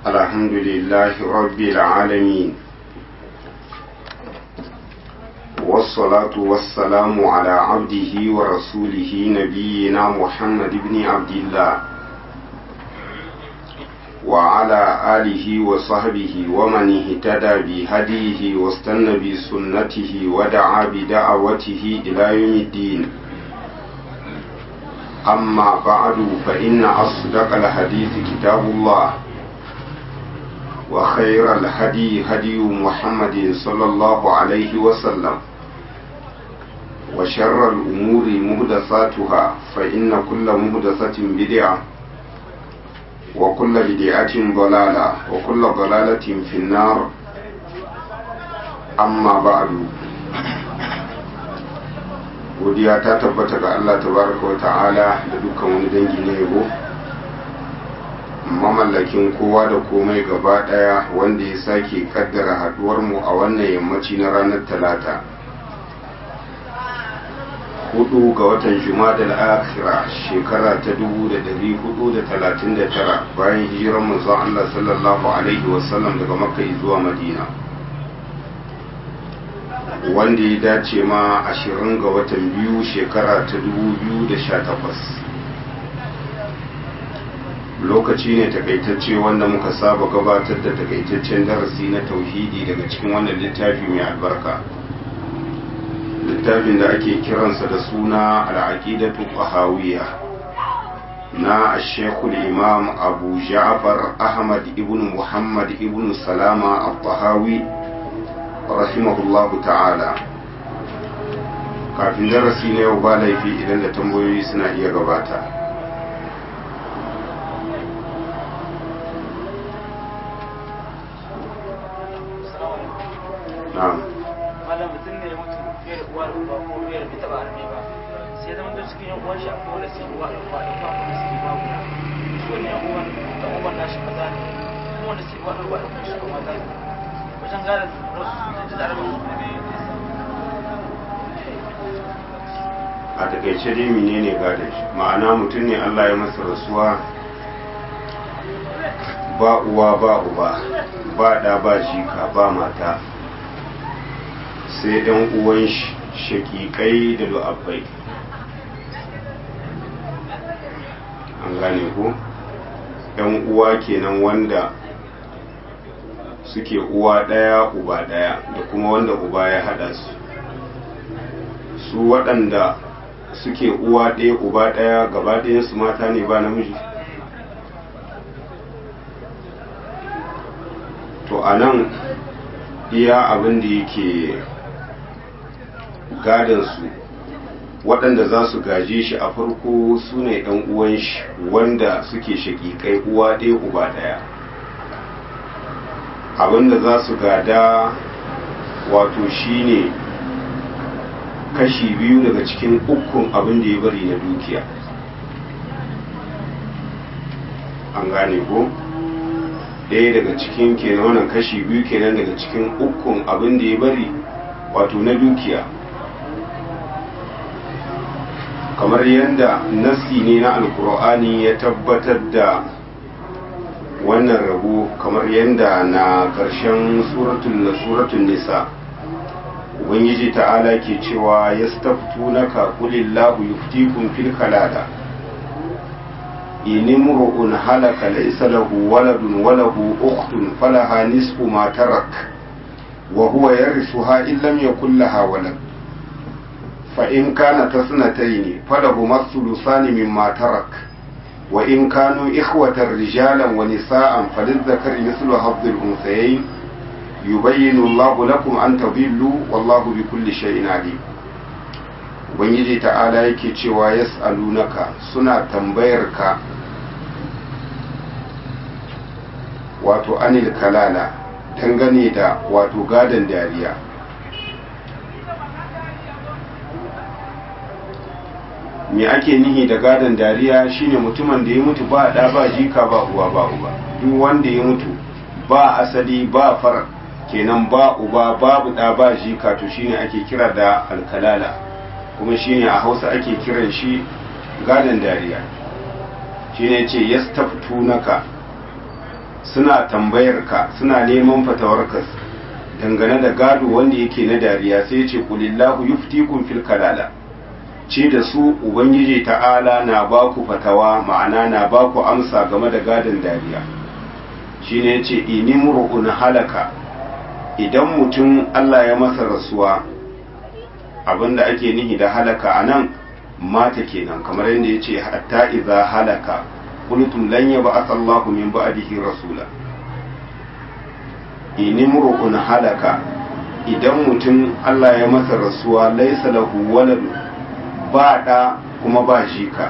الحمد لله رب العالمين والصلاة والسلام على عبده ورسوله نبينا محمد بن عبد الله وعلى آله وصحبه ومن اهتدى بهديه واستنى بسنته ودعا بدعوته إلى يوم الدين. أما بعد فإن أصدق الحديث كتاب الله وخير الهدي هدي محمد صلى الله عليه وسلم وشر الأمور محدثاتها فإن كل محدثة بدعة وكل بدعة ضلالة وكل ضلالة في النار. أما بعد godiya ta tabbata ga Allah tabaraka wa ta'ala da dukkan wani dangi na yabo, mamallakin kowa da komai gaba daya, wanda ya sake kaddara haduwar mu a wannan yammaci na ranar talata 4 ga watan Jumadal Akhira shekara ta 1439 bayan hijirar manzon Allah sallallahu alaihi wasallam daga Makka zuwa Madina, wanda ya dace ma 20 ga watan biyu shekara ta 2018. Lokaci ne takaitacce wanda muka saba gabatar da takaitaccen darasi na tauhidi daga cikin wannan littafi mai albarka, littafin da ake kiransa da suna al-aqidatu tahawiyya na Sheikhul Imam Abu Ja'far Ahmad ibn Muhammad ibn Salama al-Tahawi rahimahullahu ta'ala. Kafin darasi na yau ba laifi idan da tambayoyi suna iya gabata. Na'am. Malam mutum ne ya mutu fiye da uwa da uba ko fiye da bai taba arme ba, sai zama da cikin yan uwan shi akwai wanda sai uwa da uba da uba kuma sai ba guda. Shi ne yan uwan da uban nashi maza ne, kuma wanda sai uwa da uba da kuma shi kuma mata ne. Wajen gane rasu da arme a takaice dai menene gadon shi, ma'ana mutum ne Allah ya masa rasuwa, ba uwa ba uba ba da ba jika ba mata, sai ɗan uwan shakikai da lu'abbai. An gane ko ɗan uwa kenan wanda suke uwa ɗaya uba ɗaya da kuma wanda uba ya haɗa su waɗanda suke uwa ɗaya uba ɗaya gaba ɗayansu mata ne ba namiji. To a nan iya abin da yake gadansu waɗanda za su gaje shi a farko su ne ɗan uwan shi wanda suke shaƙiƙai uwa ɗaya uba ɗaya. Abinda za su gada wato shine kashi 2 daga cikin 3 abin da ya bari na dukiya. An gane ko? ɗaya daga cikin kenan, wannan kashi 2 kenan daga cikin 3 abin da ya bari wato na dukiya, kamar yadda nassi ne na alkur'ani ya tabbatar da wannan rabo, kamar yadda na ƙarshen suratul nisa ubangiji ta'ala ke cewa yastaftunaka qulillahu yuftikum fil kalala in imru'un halaka laysa lahu waladun wa lahu ukhtun falaha nisfu ma tarak wa huwa yarithuha in lam yakul laha walad fa in kanat ithnatayn falahuma thuluthani mimma tarak wa in kanu ikhwatan rijalan wa nisaan falizzakari mithlu hadhil unthayayn yubayyinu Allahu lakum an tadillu wallahu bikulli shay'in alim. Ubangiji ta'ala yake cewa yas'alunaka, suna tambayar ka wato anil kalala, dangane da wato gadan dariya. Me ake nihi da gadan dariya? Shine mutumin da ya mutu ba da ba jika ba uwa ba uba. Duk wanda ya mutu ba asali ba far, kenan ba uba babu da ba jika, to shine ake kira da alkalala, kuma shine a Hausa ake kiran shi gadan dariya. shine yace yastaftunaka suna tambayar ka suna neman fatawarka dangane da gado wanda yake na dariya sai ya ce kulillahu yuftikum fil kalala, ce da su ubangiji ta'ala na ba ku fatawa, ma'ana na ba ku amsa game da gadon dariya. shine yace inimru'un halaka, idan mutum Allah ya masa rasuwa, abinda ake nihi da halaka anan mata kenan, kamar yadda yace hatta idza halaka qultum lan yab'ath Allahu min ba'dihi rasula. inimru'un halaka, idan mutum Allah ya masa rasuwa, laysa lahu waladu, ba da kuma ba jika,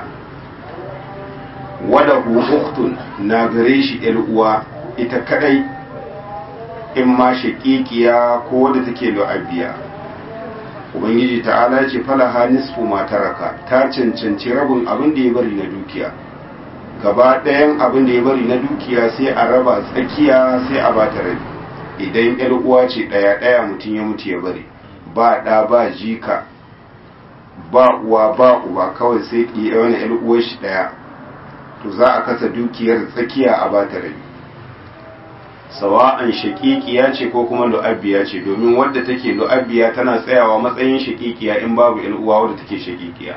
walahu ukhtun, na gare shi yar uwa ita kadai, in ma shaqiqiya ko wadda take lu'abiya. ubangiji ta'ala ce falaha nisfu ma taraka, ta cancanci rabin abin da ya bari na dukiya. gaba ɗayan abin da ya bari na dukiya sai a raba tsakiya, sai a bata rabi. idan yar uwa ce ɗaya ɗaya mutum ya mutu ya bari, ba ɗa ba jika ba uwa ba uba, kawai sai wani yar uwar shi ɗaya, to za a kasa dukiyar tsakiya a bata rabi. sawa'an shaqiqiya ce ko kuma lu'abbiya ce, domin wadda take lu'abbiya tana tsayawa matsayin shaqiqiya in babu yar uwa wadda take shaqiqiya.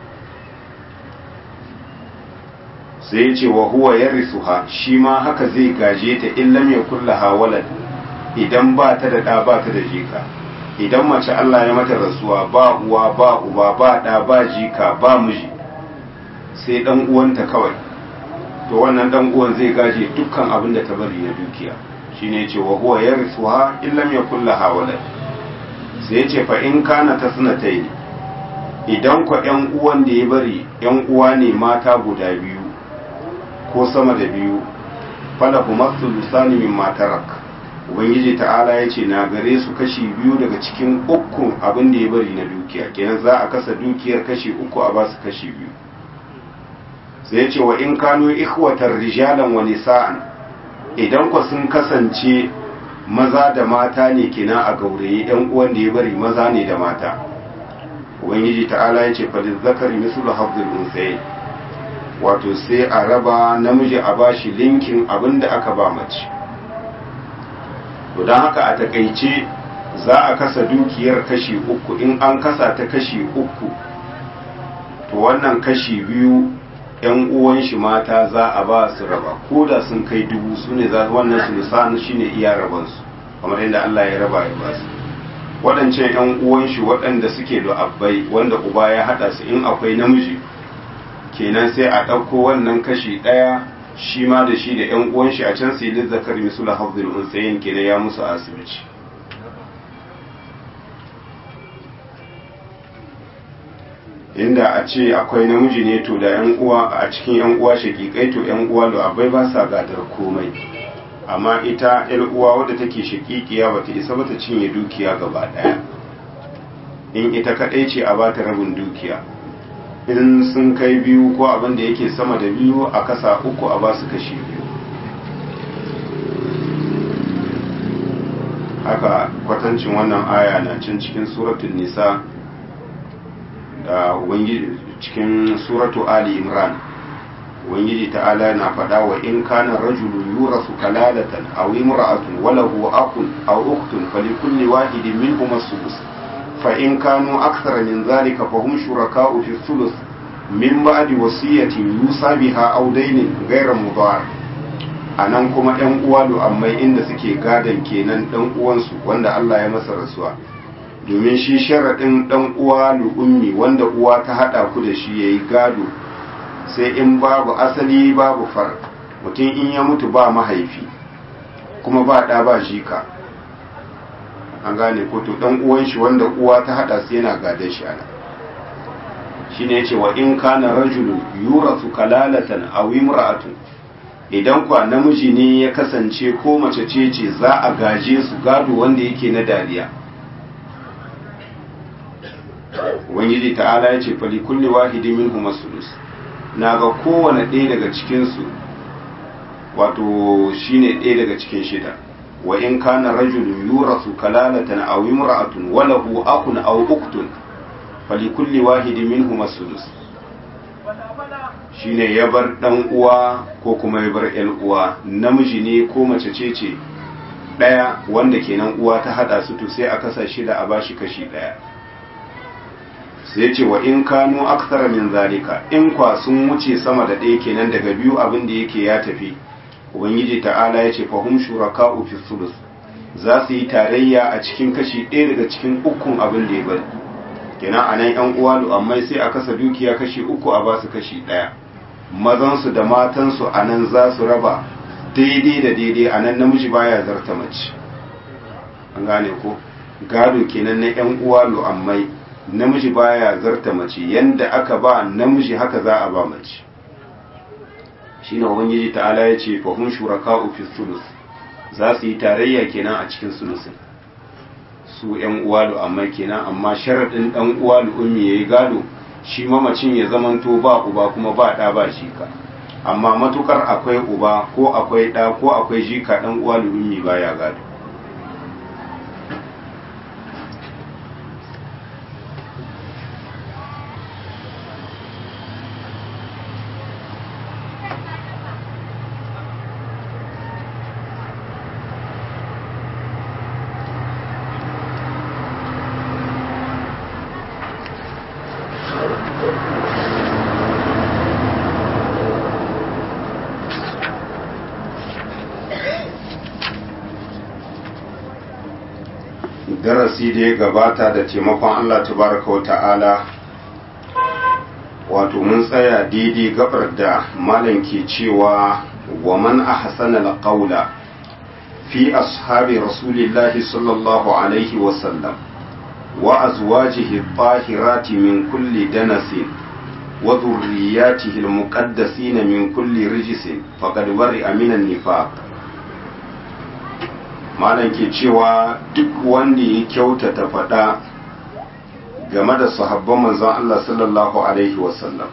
sai ya ce wa huwa yarisuha, shi ma haka zai gaje ta in lam yakul laha walad, idan ba ta da ɗa ba ta da jika. idan mace Allah ya mata rasuwa, ba uwa ba uba ba ɗa ba jika ba miji, sai ɗan uwanta kawai, to wannan ɗan uwan zai gaje dukkan abin da ta bari na dukiya. shine yace wa huwa yarisuha in lam yakul laha walad. sai yace fa in kana tasnatayn, idan ko ƴan uwan da ya bari ƴan uwa ne mata guda biyu ko sama da biyu, falahu mathulusani mimma tarak, ubangiji ta'ala ya ce na gare su kashi biyu daga cikin ukun abin da ya bari na dukiya, kenan za a kasa dukiyar kashi uku a basu kashi biyu. sai ya ce wa in kanu ikhwatar rijalan wa nisa'an, idan ku sun kasance maza da mata ne kenan a gauraye, yan uwan da ya bari maza ne da mata, ubangiji ta'ala ya ce faliz zakari mislu hafzul unsayi, wato sai a raba namiji a bashi linkin abin da aka ba mace. to don haka a takaice za a kasa dukiyar kashi uku, in an kasa ta kashi uku, to wannan kashi biyu yan uwan shi mata za a ba su raba, ko da sun kai 1000 su ne za wannan su lisanu shine iya rabansu, kamar yadda Allah ya raba ya ba su. waɗancan yan uwan shi waɗanda suke lu'abbai, wanda uba ya haɗa su, in akwai namiji kenan sai a ɗauko wannan kashi ɗaya, shi ma da shi da ‘yan uwan shi a can sai lizzakar misula hafzul unsayin kenan ya musu asibiti. inda a ce akwai namiji ne to da ‘yan uwa a cikin ‘yan uwa shakikai, to ‘yan uwa lu'abbai ba sa gadar komai, amma ita ‘yar uwa wadda take shakikiya ba ta isa ba ta cinye dukiya gaba ɗaya, in ita kaɗai ce a ba ta rabin dukiya, in sun kai biyu ko abin da yake sama da biyu a kasa uku a basu kashi biyu. haka kwatancin wannan aya na cin cikin suratul nisa da ubangiji cikin suratu ali imran, ubangiji ta'ala na faɗa wa in kana rajulun yurasu kalalatan aw imra'atun wa lahu akhun aw ukhtun falikulli wahidin minhum as-sudus فإن كانوا أكثر من ذلك فهم شركاء في الثلث من بعد وصية يوصى بها أو دين غير مضار. anan kuma ɗan uwa lu'ammai inda suke gadon kenan ɗan uwansu wanda Allah ya masa rasuwa, domin shi sharaɗin ɗan uwa lu'ummi wanda uwa ta haɗa ku da shi yayi gado, sai in babu asali babu far, mutum in ya mutu ba mahaifi kuma ba ɗa ba jika, an gane ko, to dan uwan shi wanda uwa ta hada su yana gadan shi ana. shine yace wa in kana rajulun yurasu kalalatan aw imra'atun, idan kwa namiji ne ya kasance ko mace ce za a gaje su gado wanda yake na dariya. ubangiji ta'ala yace fa li kulli wahidin minhum as-sudus, naga kowane ɗaya daga cikin su, wato shine ɗaya daga cikin shida. wa in kana rajulun yurasu kalalatan aw imra'atun wa lahu akhun aw ukhtun falikulli wahidin minhum as-sudus. shine ya bar dan uwa ko kuma ya bar ƴan uwa, namiji ne ko mace ce daya wanda kenan uwa ta hada su to sai a kasa shida a bashi kashi daya. sai ce wa in kanu aksara min zalika, in kwa sun wuce sama da ɗaya kenan daga biyu abin da yake ya tafi, ubangiji ta'ala ya ce fahum shuraka'u fi sulus, za su yi tarayya a cikin kashi ɗaya daga cikin ukun abin da ya bari. kenan anan yan uwa amma sai a kasa dukiya kashi uku a basu kashi ɗaya, mazansu da matansu anan za su raba daidai da daidai, anan namiji baya zarta mace. an gane ko gado kenan na yan uwa lu'ammai, namiji baya zarta mace, yanda aka ba namiji haka za a ba mace. shine ubangiji ta'ala ya ce fahum shuraka'u fi sulus, za su yi tarayya kenan a cikin sulusin su yan uwa lu'ammai kenan, amma sharadin dan uwa lu'ummi yayi gado shi mamacin ya zamanto ba uba kuma ba ɗa ba jika, amma matukar akwai uba ko akwai ɗa ko akwai jika, ɗan uwa lu'ummi baya gado. darasi da ya gabata da taimakon Allah tabaraka wa ta'ala, wato mun tsaya daidai gabar da malam ke cewa wa man ahsana alqawla fi ashabi rasulillahi sallallahu alaihi wa sallam wa azwajihi at-tahirati min kulli danasin wa dhurriyyatihi al-muqaddasin min kulli rijsin faqad bari'a min an-nifaq. malam ke cewa duk wanda ya kyautata faɗa game da sahabban manzon Allah sallallahu alaihi wasallam.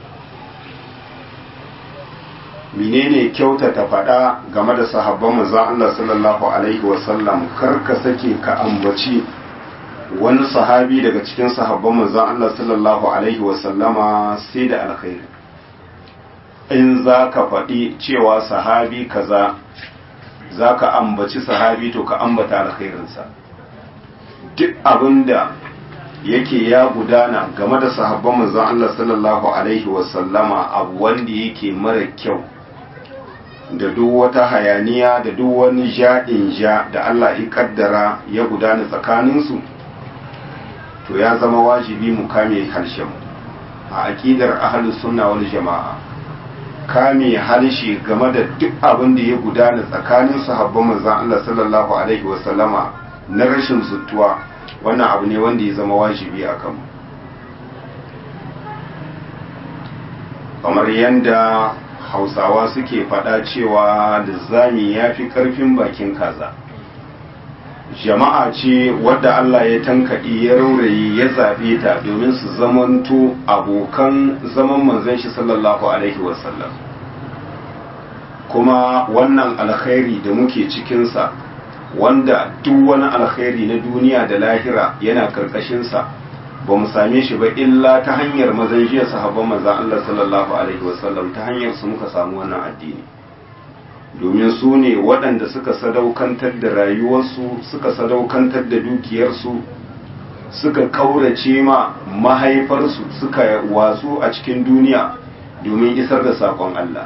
menene kyautata faɗa game da sahabban manzon Allah sallallahu alaihi wasallam? kar ka sake ka ambaci wani sahabi daga cikin sahabban manzon Allah sallallahu alaihi wasallama sai da alkhairi. in za ka faɗi cewa sahabi kaza za ka ambaci sahabi to ka ambata alkhairinsa. duk abinda yake ya gudana game da sahabban manzon Allah sallallahu alaihi wasallama abu wanda yake mara kyau, da duk wata hayaniya da duk wani ja'in ja da Allah ya kaddara ya gudana tsakaninsu, to ya zama wajibi mu kame harshen a aqidar ahlus sunna wal jama'a. kame harshe game da duk abin da ya gudana tsakanin sahabban manzon Allah sallallahu alaihi wasallama na rashin zuttuwa, wannan abu ne wanda ya zama wajibi a kanmu. kamar yadda hausawa suke faɗa cewa lizzami ya fi ƙarfin bakin kaza. jama'a ce wadda Allah ya tankaɗi ya raurayi ya zaɓe ta domin su zamanto abokan zaman manzon shi sallallahu alaihi wasallam. kuma wannan alkhairi da muke cikinsa, wanda duk wani alkhairi na duniya da lahira yana karkashinsa, ba mu same shi ba illa ta hanyar mazan jiya sahabban manzon Allah sallallahu alaihi wasallam. ta hanyar su muka samu wannan addini, domin su ne waɗanda suka sadaukantar da rayuwarsu, suka sadaukantar da dukiyarsu, suka kaurace ma mahaifarsu, suka watsu a cikin duniya domin isar da saƙon Allah.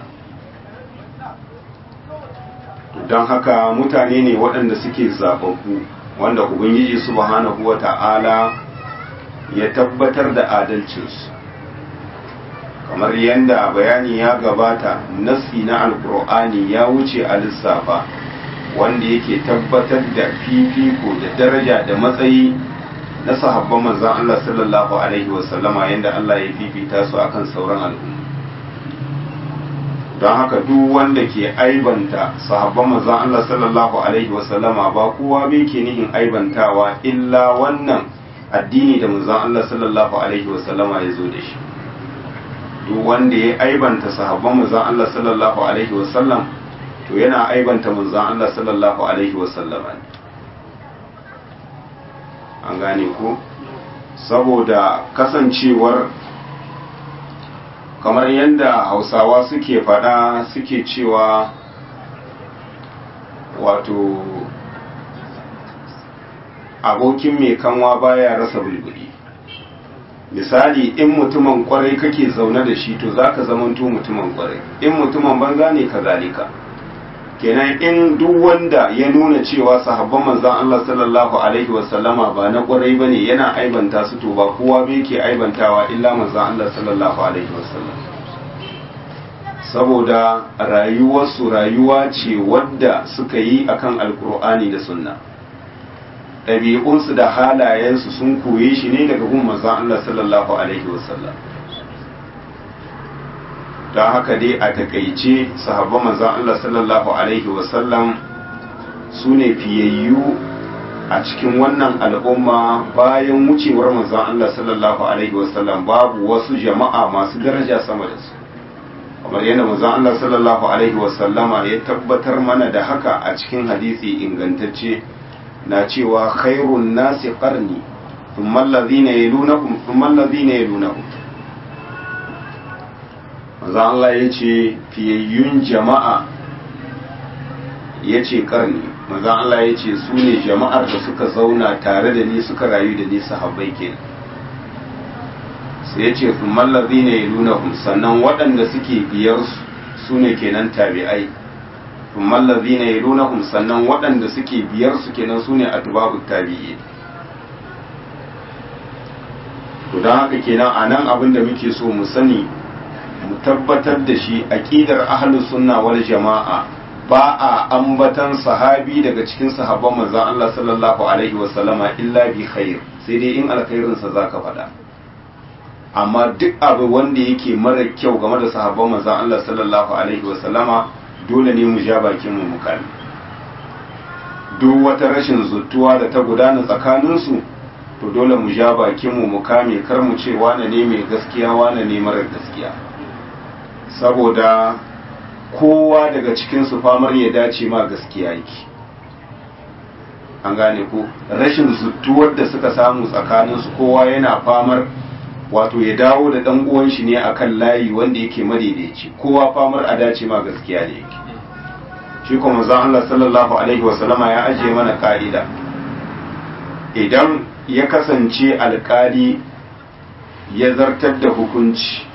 don haka mutane ne waɗanda suke zaɓaɓɓu, wanda Ubangiji subhanahu wa ta'ala ya tabbatar da adalcinsu. kamar yadda bayani ya gabata, nassi na alkur'ani ya wuce a lissafa, wanda yake tabbatar da fifiko da daraja da matsayi na sahabban manzon Allah sallallahu alaihi wasallama, yadda Allah ya fifita su akan sauran al'umma. don haka duk wanda ke aibanta sahabban manzon Allah sallallahu alaihi wasallama ba kowa bai ke nihin aibantawa illa wannan addini da manzon Allah sallallahu alaihi wasallama ya zo da shi. duk wanda ya aibanta sahabban manzon Allah sallallahu alaihi wasallam to yana aibanta manzon Allah sallallahu alaihi wasallama. an gane ko? saboda kasancewar kamar yadda hausawa suke faɗa suke cewa wato abokin mai kanwa baya rasa bulbuli. Misali, in mutumin kwarai kake zaune da shi to zaka zamanto mutumin kwarai, in mutumin banza ne kazalika. Kenan in duk wanda ya nuna cewa sahabban manzon Allah sallallahu alaihi wasallama ba na kwarai bane yana aibanta su, to ba kowa bai ke aibantawa illa manzon Allah sallallahu alaihi wasallam. Saboda rayuwarsu rayuwa ce wadda suka yi akan alkur'ani da sunna, ɗabi'unsu da halayensu sun koye shi ne daga gun manzon Allah sallallahu alaihi wasallam. don haka dai a takaice sahabban manzon Allah sallallahu alaihi wasallam su ne fiyayyu a cikin wannan al'umma. Bayan wucewar manzon Allah sallallahu alaihi wasallam babu wasu jama'a masu daraja sama da su, kamar yadda manzon Allah sallallahu alaihi wasallama ya tabbatar mana da haka a cikin hadisi ingantacce na cewa khairun nasi qarni thumma alladhina yalunahum thumma alladhina yalunahum. manzon Allah yace fiyayyun jama'a yace qarni, manzon Allah yace su ne jama'ar da suka zauna tare da ni suka rayu da ni sahabbai kenan. sai yace thumma alladhina yalunahum, sannan waɗanda suke biyar su ne kenan tabi'ai. thumma alladhina yalunahum, sannan waɗanda suke biyar su kenan sune atba'ut tabi'in. to dan haka kenan anan abin da muke so mu sani mu tabbatar da shi aqidar ahlus sunna wal jama'a, ba a ambatan sahabi daga cikin sahabban manzon Allah sallallahu alaihi wasallama illa bi khair, sai dai in alkhairin sa zaka faɗa. amma duk abu wanda yake mara kyau game da sahabban manzon Allah sallallahu alaihi wasallama dole ne mu ja bakin mu mukami. duk wata rashin zuttuwa da ta gudana tsakaninsu to dole mu ja bakin mu mukami, kar mu ce wane ne mai gaskiya wane ne mara gaskiya, saboda kowa daga cikin su famar ya dace ma gaskiya yake. an gane ko rashin zuttuwar da suka samu tsakaninsu, kowa yana famar wato ya dawo da dan uwan shi ne akan layi wanda yake madaidaici, kowa famar a dace ma gaskiya ne yake. shi kuma manzon Allah sallallahu alaihi wasallama ya ajiye mana ka'ida, idan ya kasance alkali ya zartar da hukunci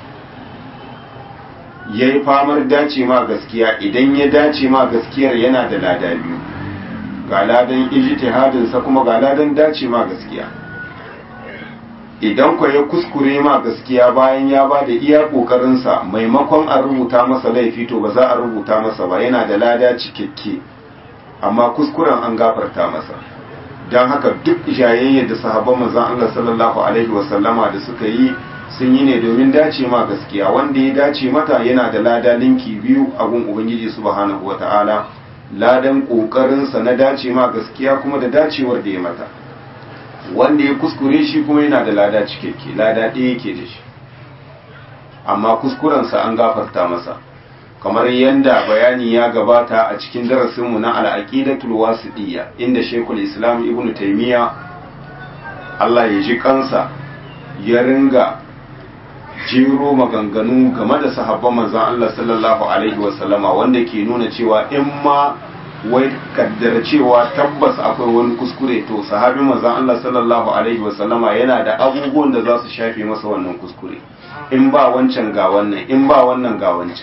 ya yi famar dace ma gaskiya, idan ya dace ma gaskiyar yana da lada biyu, ga ladan ijtihadinsa kuma ga ladan dace ma gaskiya. idan kwa ya kuskure ma gaskiya bayan ya ba da iya kokarinsa, maimakon a rubuta masa laifi to ba za a rubuta masa ba, yana da lada cikakke, amma kuskuren an gafarta masa. don haka duk jayayyar da sahabban manzon Allah sallallahu alaihi wasallama da suka yi sun yi ne domin dace ma gaskiya, wanda ya dace mata yana da lada linki biyu a gun ubangiji subhanahu wata'ala, ladan kokarinsa na dace ma gaskiya kuma da dacewar da ya mata. wanda ya kuskure shi kuma yana da lada cikakke, lada ɗaya yake da shi, amma kuskurensa an gafarta masa, kamar yadda bayani ya gabata a cikin darasinmu na al'aqidatul wasiɗiyya, inda Sheikhul Islam Ibn Taymiyyah Allah ya ji kansa ya ringa jero maganganu game da sahabban manzon Allah sallallahu alaihi wasallama, wanda ke nuna cewa in ma wai kaddara cewa tabbas akwai wani kuskure, to sahabin manzon Allah sallallahu alaihi wasallama yana da abubuwan da za su shafe masa wannan kuskure, in ba wancan ga wannan, in ba wannan ga wancan.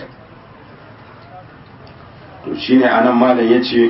to shine anan malam yace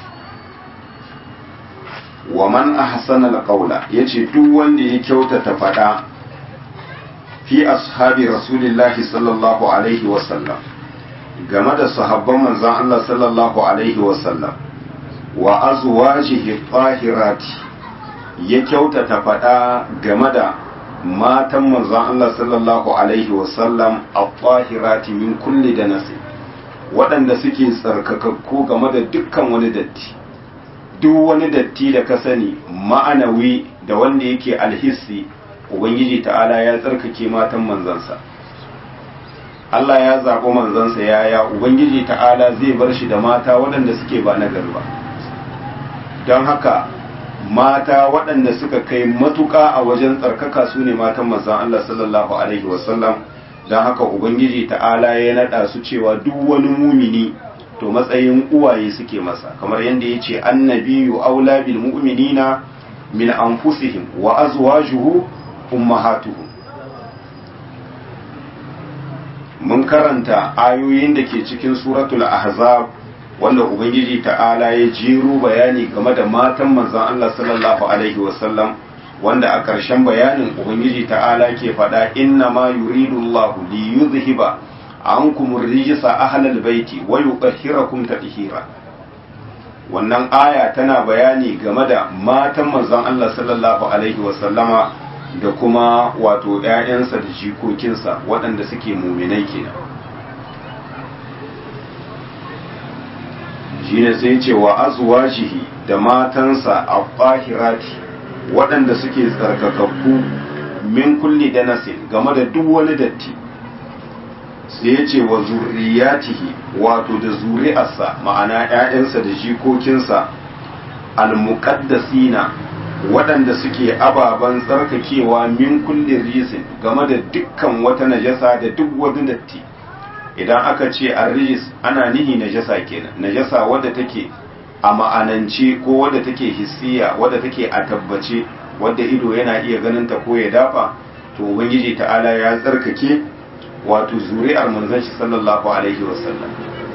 wa man ahsana alqawla, yace duk wanda ya kyautata fada fi ashabi rasulillahi sallallahu alaihi wasallam, game da sahabban manzon Allah sallallahu alaihi wasallam, wa azwajihi tahirati, ya kyautata fada game da matan manzon Allah sallallahu alaihi wasallam at-tahirati min kulli danasi, waɗanda suke tsarkakakku game da dukkan wani datti. duk wani datti da ka sani ma'anawi da wanda yake alhissi, ubangiji ta'ala ya tsarkake matan manzansa. Allah ya zaɓi manzansa, yaya ubangiji ta'ala zai bar shi da mata waɗanda suke ba nagari ba. don haka mata waɗanda suka kai matuƙa a wajen tsarkaka su ne matan manzan Allah sallallahu alaihi wasallam, don haka ubangiji ta'ala ya nada su cewa duk wani mumini to matsayin uwaye suke masa, kamar yadda ya ce annabiyu aula bil mu'minina min anfusihim wa azwajuhu ummahatuhum. mun karanta ayoyin da ke cikin suratul ahzab wanda ubangiji ta'ala ya jero bayani game da matan manzon Allah sallallahu alaihi wasallam, wanda a ƙarshen bayanin ubangiji ta'ala ke faɗa inna ma yuridu Allahu li yuzhiba ankum ar-rijsa ahlal baiti wa yutahhirakum tatheera. wannan aya tana bayani game da matan manzon Allah sallallahu alaihi wasallama da kuma wato ƴaƴansa da jikokinsa waɗanda suke muminai kenan. shine sai ce wa azwajihi da matansa at-tahirati waɗanda suke tsarkakakku min kulli danasin game da duk wani datti. sai ya ce wa zurriyatihi wato da zuri'arsa ma'ana ƴaƴansa da jikokinsa al-muqaddasina waɗanda suke ababen tsarkakewa min kulli risin game da dukkan wata najasa da duk wani datti. idan aka ce ar-rijis ana nihi najasa kenan, najasa wadda take a ma'anance ko wadda take hissiya wadda take a tabbace wadda ido yana iya ganin ta ko ya dafa, to ubangiji ta'ala ya tsarkake wato zuri'ar manzon shi sallallahu alaihi wasallam.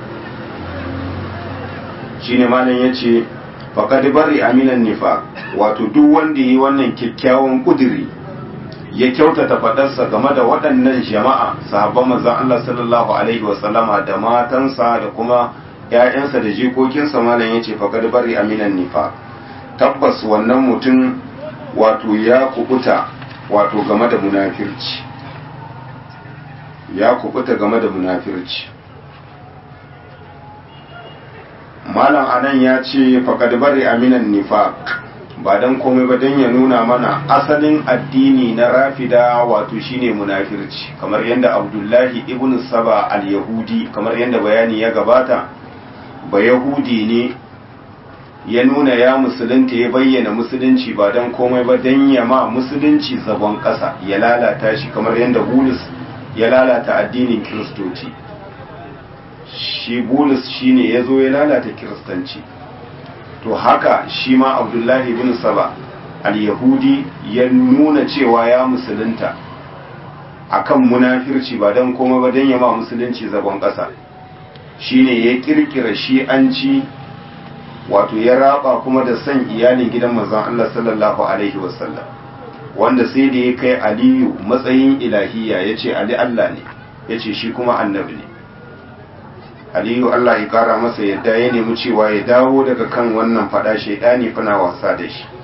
shine malam yace faqad bari aminan nifaq, wato duk wanda yi wannan kyakkyawan kudiri ya kyautata fadarsa game da waɗannan jama'a sahabban manzon Allah sallallahu alaihi wasallama da matansa da kuma ƴaƴansa da jikokinsa, malam yace faqad bari aminan nifaq, tabbas wannan mutum wato ya kubuta wato game da munafirci, ya kubuta game da munafirci. malam anan ya ce faqad bari aminan nifaq ba dan komai ba dan ya nuna mana asalin addini na rafida wato shine munafirci, kamar yadda Abdullahi ibn Saba al-Yahudi, kamar yadda bayani ya gabata, ba Yahudi ne ya nuna ya musulunta, ya bayyana musulunci ba dan komai ba dan ya ma musulunci zagon ƙasa, ya lalata shi kamar yadda Bulus ya lalata addinin Kiristoci. shi Bulus shine ya zo ya lalata Kiristanci. to haka shi ma Abdullahi ibn Saba al-Yahudi ya nuna cewa ya musulunta akan munafirci ba dan komai ba dan ya ma musulunci zagon ƙasa, shine ya kirkira shi'anci, wato ya raba kuma da san iyalin gidan manzon Allah sallallahu alaihi wasallam, wanda sai da ya kai Aliyu matsayin ilahiyya, yace Ali Allah ne, yace shi kuma annabi ne. Aliyu Allah ya kara masa yadda ya nemi cewa ya dawo daga kan wannan fada, shaidani fana wasa da shi,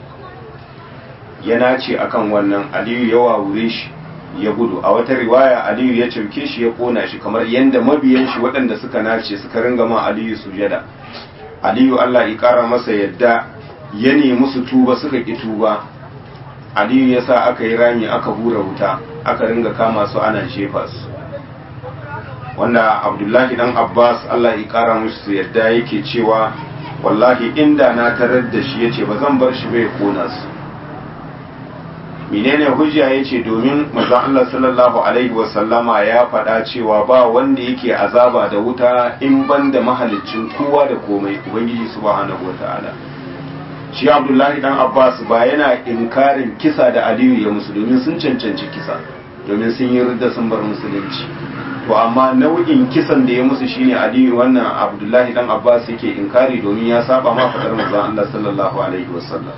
yana ce akan wannan. Aliyu ya wawure shi ya gudu. A wata riwaya Aliyu ya cauke shi ya kona shi, kamar yadda mabiyan shi waɗanda suka nace suka ringa ma Aliyu sujada. Aliyu Allah ya kara masa yadda ya nemi su tuba suka ki tuba. Aliyu ya sa aka yi rami aka hura wuta aka ringa kama su ana jefa su, wanda Abdullahi dan Abbas Allah ya kara musu yadda yake cewa wallahi inda na tarar da shi yace ba zan bar shi bai kona su. menene hujja yace domin manzon Allah sallallahu alaihi wasallama ya faɗa cewa ba wanda yake azaba da wuta in banda mahaliccin kowa da komai, ubangiji subhanahu wataala. shi Abdullahi dan Abbas ba yana inkarin kisa da Aliyu ya musu, domin sun cancanci kisa, domin sun yi ridda sun bar musulunci. to amma nau'in kisan da ya musu shine Aliyu, wannan Abdullahi dan Abbas yake inkari domin ya saba ma fadar manzon Allah sallallahu alaihi wasallam.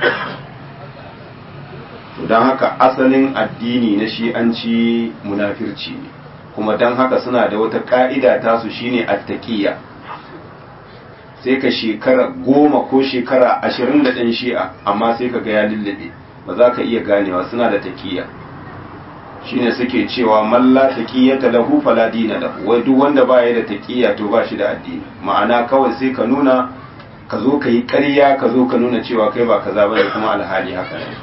to dan haka asalin addini na shi'anci munafirci ne, kuma dan haka suna da wata ka'ida ta su shine attaqiyya. sai ka shekara 10 ko shekara 20 da ɗan shi'a, amma sai ka ga ya lullube, ba za ka iya ganewa, suna da taqiyya. shine suke cewa man la taqiyata lahu fala dina lahu, wai duk wanda baya da taqiya to ba shi da addini. ma'ana kawai sai ka nuna, ka zo ka yi ƙarya, ka zo ka nuna cewa kai ba kaza bane kuma alhali haka ne.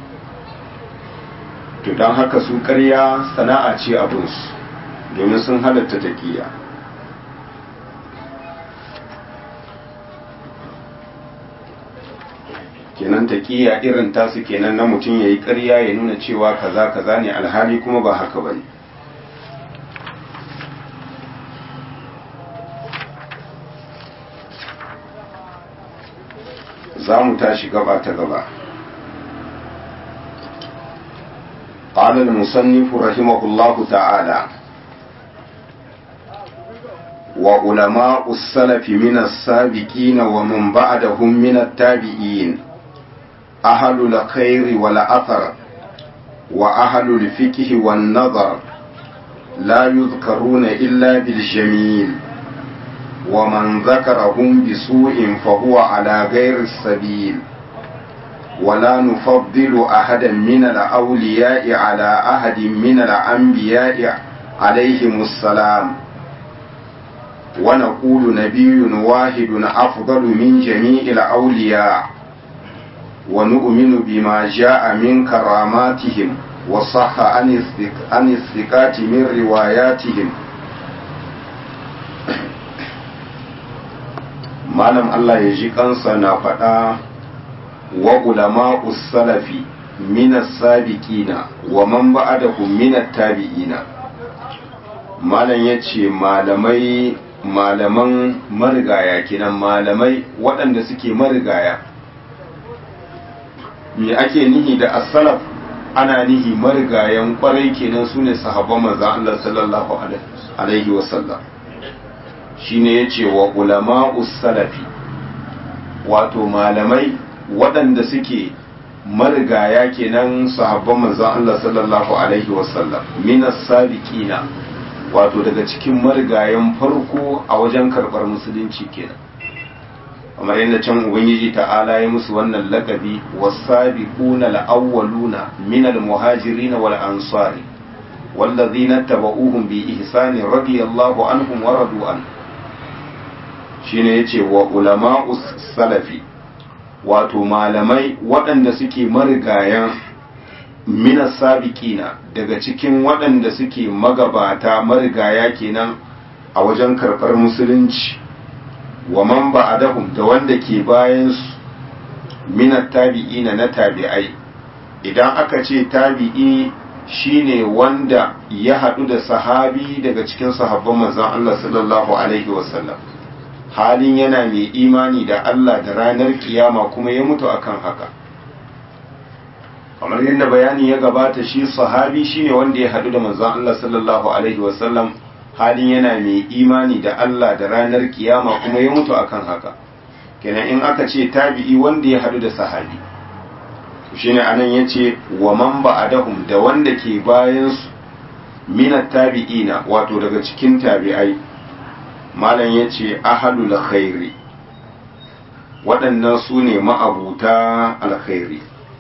to dan haka su ƙarya sana'a ce abun su, domin sun halatta taqiya. kenan taqiya irin tasu kenan, na mutum yayi ƙarya ya nuna cewa kaza kaza ne alhali kuma ba haka bane. za mu tashi gaba ta gaba. قال المصنف رحمه الله تعالى: وعلماء السلف من السابقين ومن بعدهم من التابعين أهل الخير والأثر وأهل الفقه والنظر لا يذكرون إلا بالجميل، ومن ذكرهم بسوء فهو على غير السبيل، ولا نفضل أحدا من الأولياء على أحد من الأنبياء عليهم السلام، ونقول نبي واحد أفضل من جميع الأولياء، ونؤمن بما جاء من كراماتهم وصح عن الثقات من رواياتهم. malam Allah ya ji kansa na faɗa wa ulama'us salafi minas sabiqina wa man ba'dahum minat tabi'ina. malam yace malaman marigaya kenan, malamai waɗanda suke marigaya. me ake nihi da as-salaf? ana nihi marigayan kwarai kenan, sune sahabban manzon Allah sallallahu alaihi wasallam. shine yace wa ulama'us salafi, wato malamai waɗanda suke marigaya kenan sahabban manzon Allah sallallahu alaihi wasallam, minas sabiqina, wato daga cikin marigayen farko a wajen karɓar musulunci kenan, kamar yadda can ubangiji ta'ala ya musu wannan lakabi was-sabiquna al-awwaluna minal muhajirin wal ansari wallazina tabauhum bi ihsani radiyallahu anhum wa radu an. shine yace wa ulama'us salafi, wato malamai waɗanda suke marigayan minas sabiqina, daga cikin waɗanda suke magabata marigaya kenan a wajen karɓar musulunci, wa man ba'dahum, da wanda ke bayan su minat tabi'ina, na tabi'ai. idan aka ce tabi'i shine wanda ya haɗu da sahabi daga cikin sahabban manzon Allah sallallahu alaihi wasallam, halin yana mai imani da Allah da ranar kiyama kuma ya mutu akan haka. kamar yadda bayani ya gabata, shi sahabi shine wanda ya haɗu da manzon Allah sallallahu alaihi wasallam halin yana mai imani da Allah da ranar kiyama kuma ya mutu akan haka. kenan in aka ce tabi'i wanda ya haɗu da sahabi, shine anan yace wa man ba'dahum, da wanda ke bayan su minat tabi'ina, wato daga cikin tabi'ai. malam ya ce ahalul khairi, waɗannan su ne ma'abuta alkhairi.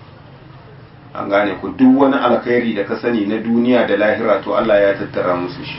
an gane ku, duk wani alkhairi da ka sani na duniya da lahira to Allah ya tattara musu shi,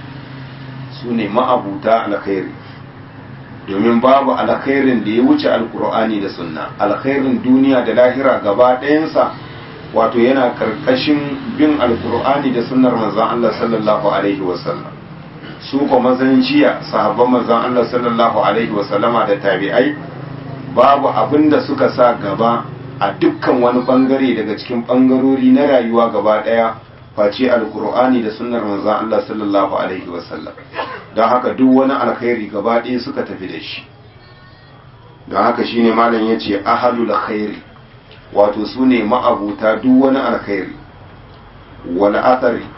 su ne ma'abuta alkhairi. domin babu alkhairin da ya wuce alkur'ani da sunna. alkhairin duniya da lahira gaba ɗayansa wato yana karkashin bin alkur'ani da sunnar manzon Allah sallallahu alaihi wasallam. su kuma mazan jiya sahabban manzon Allah sallallahu alaihi wasallama da tabi'ai, babu abin da suka sa gaba a dukkan wani bangare daga cikin bangarori na rayuwa gaba daya face alkur'ani da sunnar manzon Allah sallallahu alaihi wasallam. don haka duk wani alkhairi gaba daya suka tafi da shi. don haka shine malam yace ahlul khairi, wato su ne ma'abuta duk wani alkhairi. wal athari,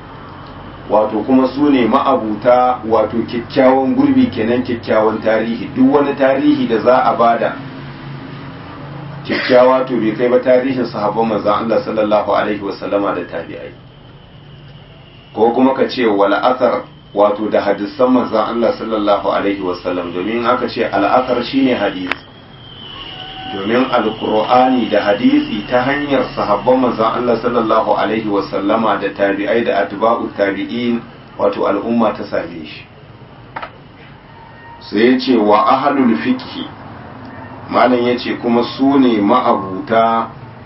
wato kuma su ne ma'abuta wato kyakkyawan gurbi kenan, kyakkyawan tarihi. duk wani tarihi da za a bada kyakkyawa to bai kai ba tarihin sahabban manzon Allah sallallahu alaihi wasallama da tabi'ai. ko kuma ka ce wal athar, wato da hadisan manzon Allah sallallahu alaihi wasallam, domin aka ce al athar shine hadisi, domin alkur'ani da hadisi ta hanyar sahabban manzon Allah sallallahu alaihi wasallama da tabi'ai da atba'u tabi'in, wato al'umma ta same shi. sai ya ce wa ahlul fiqh, malam ya ce kuma su ne ma'abuta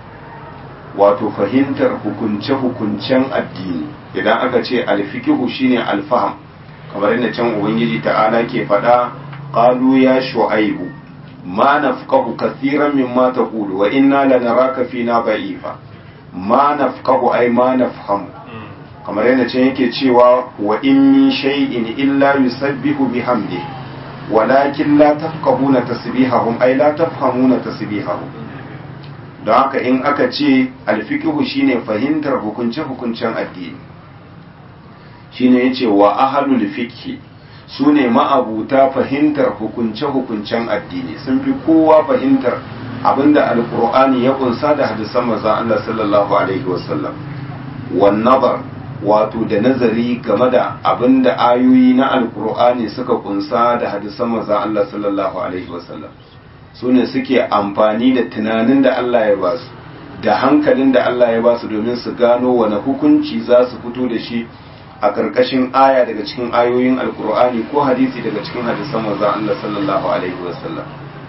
wato fahimtar hukunce-hukuncen addini. idan aka ce alfikihu shine alfaham, kamar yadda can ubangiji ta'ala ke faɗa qalu ya shu'aibu ma nafqahu kathiran mimma taqulu wa inna lanaraka fina da'ifa. ma nafqahu ay ma nafhamu, kamar yadda can yake cewa wa in min shay'in illa yusabbihu bihamdihi walakin la tafqahuna tasbihahum ay la tafhamuna tasbihahum. don haka in aka ce alfiqhu shine fahimtar hukunce-hukuncen addini, shine yace wa ahlul fiqhi sune ma'abuta fahimtar hukunce-hukuncen addini, sun fi kowa fahimtar abinda alqur'ani ya kunsa da hadisan manzon Allah sallallahu alaihi wasallam. wan nazar wato da nazari game da abinda ayoyi na alqur'ani suka kunsa da hadisan manzon Allah sallallahu alaihi wasallam. su ne suke amfani da tunanin da Allah ya ba su da hankalin da Allah ya ba su domin su gano wani hukunci za su fito da shi a ƙarƙashin aya daga cikin ayoyin alkur'ani ko hadisi daga cikin hadisan manzon Allah sallallahu alaihi wasallam.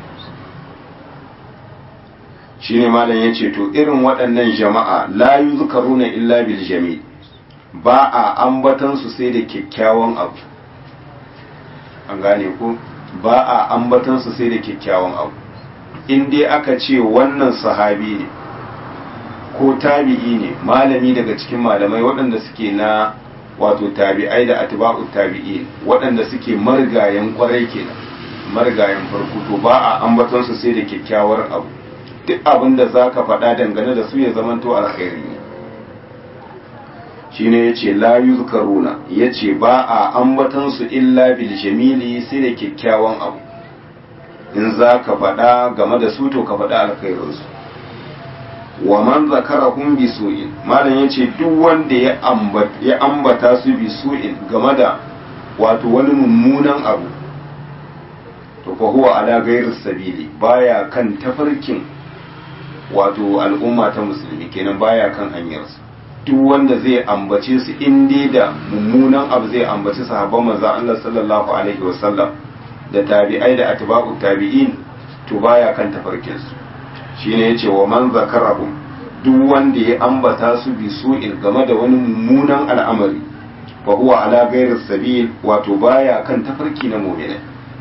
shine malam yace to irin waɗannan jama'a la yuzkaruna illa bil jamil, ba a ambatan su sai da kyakkyawan abu. an gane ko ba a ambatan su sai da kyakkyawan abu. in dai aka ce wannan sahabi ne ko tabi'i ne, malami daga cikin malamai waɗanda suke na wato tabi'ai da atba'u tabi'i waɗanda suke marigayen kwarai kenan, marigayen farko, to ba a ambatan su sai da kyakkyawar abu. duk abin da zaka faɗa dangane da su ya zamanto alkhairi ne. shine yace la yuzkaruna, yace ba a ambatan su illa bil jamili sai da kyakkyawan abu. in zaka faɗa game da su to ka faɗa alkhairin su. wa man zakarahum bi su'in, malam yace duk wanda ya ambata su bi su'in game da wato wani mummunan abu, to fa huwa ala ghairi sabili, baya kan tafarkin wato al'umma ta musulmi, kenan baya kan hanyarsu. duk wanda zai ambace su inda da mummunan abu zai ambaci sahabban manzon Allah sallallahu alaihi wasallam da tabi'ai da atba'u tabi'in, to baya kan tafarkin su. shine yace wa man zakarahum, duk wanda ya ambata su bi su'il game da wani mummunan al'amari, fa huwa ala ghairi sabil, wato baya kan tafarki na mu'mini.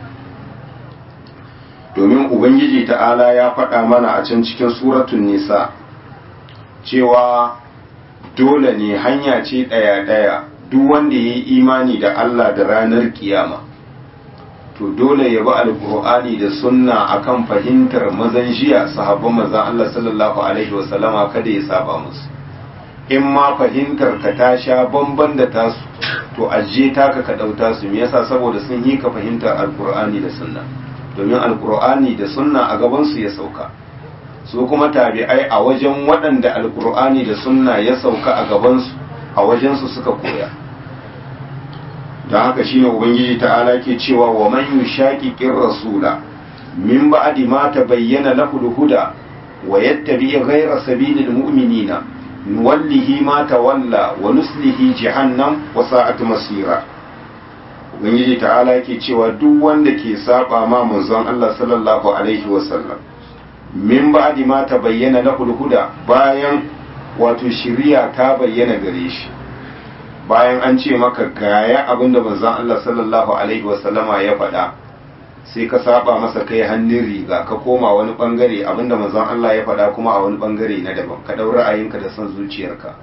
domin ubangiji ta'ala ya faɗa mana a can cikin suratul nisa cewa dole ne hanya ce ɗaya-ɗaya duk wanda ya yi imani da Allah da ranar kiyama, to dole ya bi alkur'ani da sunna akan fahimtar mazan jiya sahabban manzon Allah sallallahu alaihi wasallama, kada ya saba musu. in ma fahimtar ka ta sha bamban da tasu, to ajiye taka ka ɗauta su. me yasa? saboda sun yi ka fahimtar alkur'ani da sunna, domin alkur'ani da sunna a gaban su ya sauka. su kuma tabi'ai a wajen waɗanda alkur'ani da sunna ya sauka a gabansu, a wajensu suka koya. don haka shine ubangiji ta'ala ke cewa wa man yushaqiqir rasula min ba'di ma tabayyana lahu al-huda wa yattabi ghayra sabilil mu'minina nuwallihi ma tawalla wa nuslihi jahannam wa sa'at masira. ubangiji ta'ala ke cewa duk wanda ke saba ma manzon Allah sallallahu alaihi wa sallam min ba'di ma tabayyana lahu al-huda, bayan wato shiriya ta bayyana gare shi, bayan an ce maka gaya abinda manzon Allah sallallahu alaihi wasallama ya faɗa, sai ka saba masa kai hannun riga ka koma wani bangare abinda manzon Allah ya faɗa kuma a wani bangare na daban, ka ɗau ra'ayinka da son zuciyarka.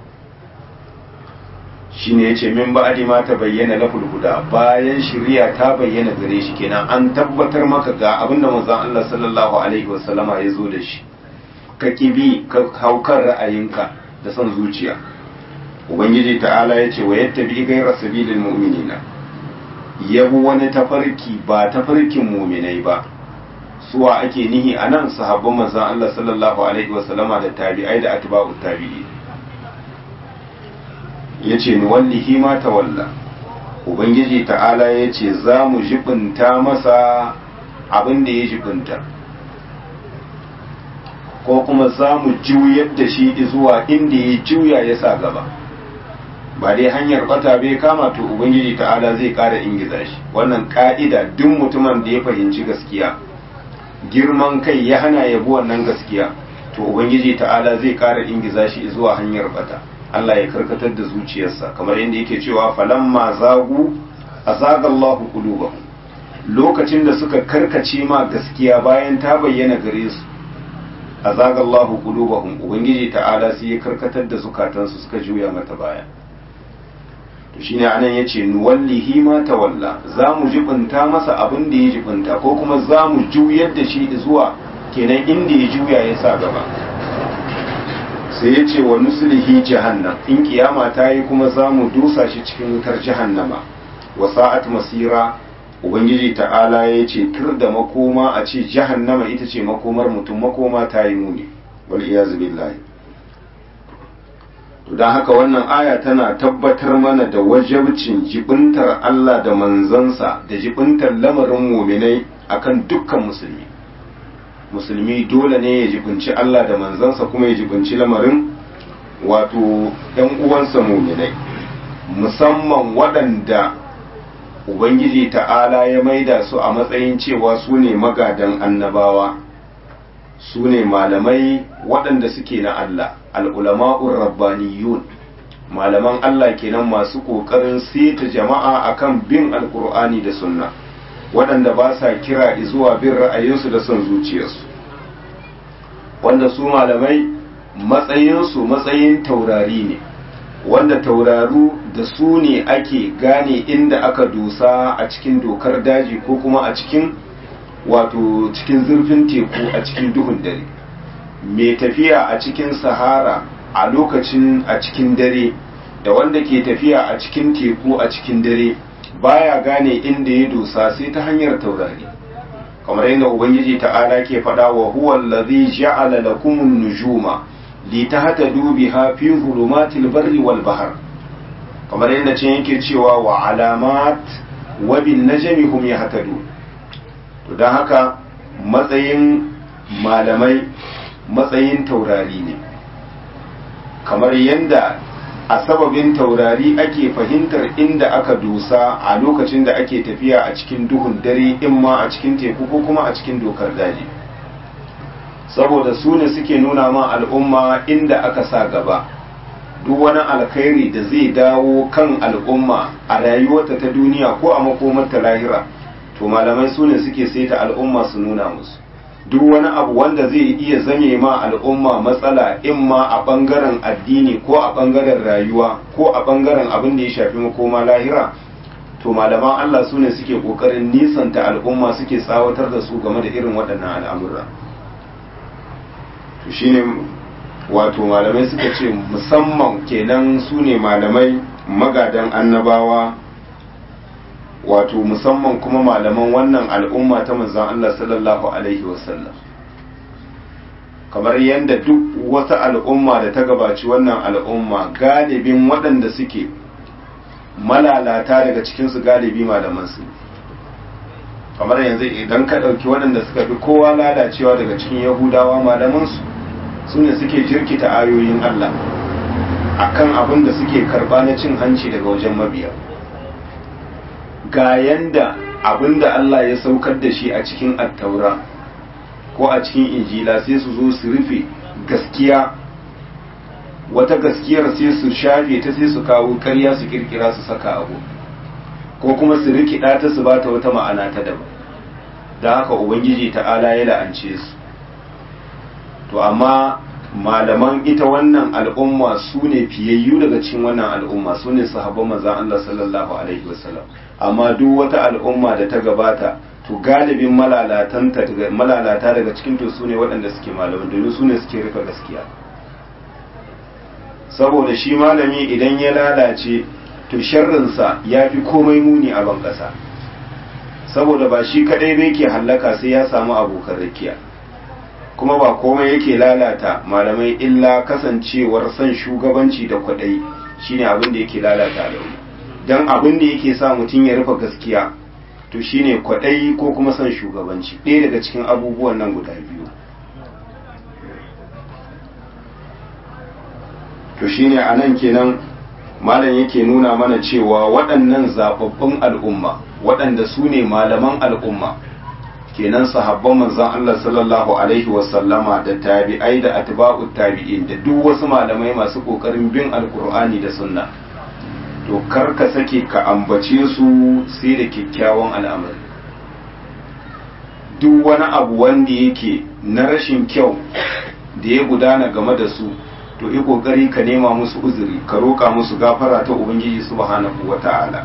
shine yace min ba'di ma tabayyana lahu al-huda, bayan shiriya ta bayyana gare shi, kenan an tabbatar maka ga abinda manzon Allah sallallahu alaihi wasallama ya zo da shi, ka kibi ka haukar ra'ayinka da son zuciya. ubangiji ta'ala yace wa yattabi ghayra sabilil mu'minina, yabu wani tafarki ba tafarkin mu'minai ba. suwa ake nihi anan? sahabban manzon Allah sallallahu alaihi wasallama da tabi'ai da atba'ut tabi'i. yace ni wallahi ma tawalla, ubangiji ta'ala yace za mu jibinta masa abin da ya jibinta, ko kuma za mu juyar da shi zuwa inda ya juya ya sa gaba. ba dai hanyar bata bai kama, to ubangiji ta'ala zai kara ingiza shi. wannan ka'ida, duk mutumin da ya fahimci gaskiya, girman kai ya hana ya bi wannan gaskiya, to ubangiji ta'ala zai kara ingiza shi zuwa hanyar bata. Allah ya karkatar da zuciyarsa, kamar yadda yake cewa falamma zagu azaga Allahu qulubahum, lokacin da suka karkace ma gaskiya bayan ta bayyana gare su, azaga Allahu qulubahum, ubangiji ta'ala sai ya karkatar da zukatansu suka juya mata baya. to shine anan yace nuwallihi ma tawalla za mu jibinta masa abin da ya jibinta ko kuma za mu juyar da shi zuwa kenan inda ya juya ya sa gaba sai yace wa nuslihi jahannam in kiyama ta yi kuma za mu dusa shi cikin wutar jahannama wa sa'at masira ubangiji ta'ala ya ce tur da makoma a ce jahannama ita ce makomar mutum makoma ta yi muni wal iyazu billahi to dan haka wannan aya tana tabbatar mana da wajibcin jibintar Allah da manzansa da jibintar lamarin mu'minai akan dukkan musulmi dole ne ya jibinci Allah da manzansa kuma ya jibinci lamarin wato ɗan uwansa mu'minai musamman waɗanda Ubangiji ta'ala ya maida su a matsayin cewa su ne magadan annabawa su ne malamai waɗanda suke na Allah al'ulama'ur rabbaniyun malaman Allah kenan masu ƙoƙarin seta jama'a akan bin alƙur'ani da sunna waɗanda ba sa kira zuwa bin ra'ayinsu da son zuciyarsu wanda su malamai matsayinsu matsayin taurari ne wanda tauraru da su ne ake gane inda aka dosa a cikin dokar daji ko kuma a cikin wato cikin zurfin teku a cikin duhun dare mai tafiya a cikin sahara a lokacin a cikin dare da wanda ke tafiya a cikin teku a cikin dare baya gane inda ya dosa sai ta hanyar taurari kamar yadda ubangiji ta'ala ke faɗa wa huwa allazi ja'ala lakumun nujuma litahtadu biha fi zulumatil barri wal bahr kamar yadda ce yake cewa wa alamat wa bin najmi hum yahtadu to dan haka matsayin malamai matsayin taurari ne kamar yadda a sababin taurari ake fahimtar inda aka dosa a lokacin da ake tafiya a cikin duhun dare in ma a cikin teku ko kuma a cikin dokar daji saboda su ne suke nuna ma al'umma inda aka sa gaba duk wani alkhairi da zai dawo kan al'umma a rayuwarta ta duniya ko a makomarta lahira to malamai su ne suke saita al'umma su nuna musu duk wani abu wanda zai iya zame ma al'umma matsala in ma a bangaren addini ko a bangaren rayuwa ko a bangaren abin da ya shafi makoma lahira to malaman Allah su ne suke kokarin nisanta al'umma suke tsawatar da su game da irin waɗannan al'amura to shine wato malamai suka ce musamman kenan su ne malamai magadan annabawa wato musamman kuma malaman wannan al'umma ta manzon Allah sallallahu alaihi wasallam kamar yadda duk wata al'umma da ta gabaci wannan al'umma galibin waɗanda suke malalata daga cikinsu galibi malamansu kamar yanzu idan ka ɗauki waɗanda suka fi kowa lalacewa daga cikin yahudawa malamansu su ne suke jirkita ayoyin Allah akan abin da suke karɓa na cin hanci daga wajen mabiya ga yanda abin da Allah ya saukar da shi a cikin attaura ko a cikin injila sai su zo su rufe gaskiya wata gaskiyar sai su shafe ta sai su kawo ƙarya su kirkira su saka abu ko kuma su rikida ta su bata wata ma'ana ta daban da haka ubangiji ta'ala ya la'ance su to amma malaman ita wannan al'umma su ne fiyayyu daga cikin wannan al'umma su ne sahabban manzon Allah sallallahu alaihi wasallam amma duk wata al'umma da ta gabata to galibin malalata daga cikin to su ne waɗanda suke malaman domin su ne suke rufe gaskiya saboda shi malami idan ya lalace to sharrinsa ya fi komai muni a ban ƙasa saboda ba shi kaɗai bai ke hallaka sai ya samu abokan rakiya kuma ba komai yake lalata malamai illa kasancewar son shugabanci da kwaɗayi shine abin da yake lalata al'umma don abin da yake sa mutum ya rufe gaskiya to shine kwaɗayi ko kuma son shugabanci ɗaya daga cikin abubuwan nan guda biyu to shine a nan kenan malam yake nuna mana cewa waɗannan zababbun al'umma waɗanda su ne malaman al'umma kenan sahabban manzon Allah sallallahu alaihi wasallama da tabi'ai da atba'ut tabi'in da duk wasu malamai masu kokarin bin alkur'ani da sunna to kar ka sake ka ambace su sai da kyakkyawan al'amari duk wani abu wanda yake na rashin kyau da ya gudana game da su to yi kokari ka nema musu uzuri, ka roƙa musu gafara ta ubangiji subhanahu wata'ala.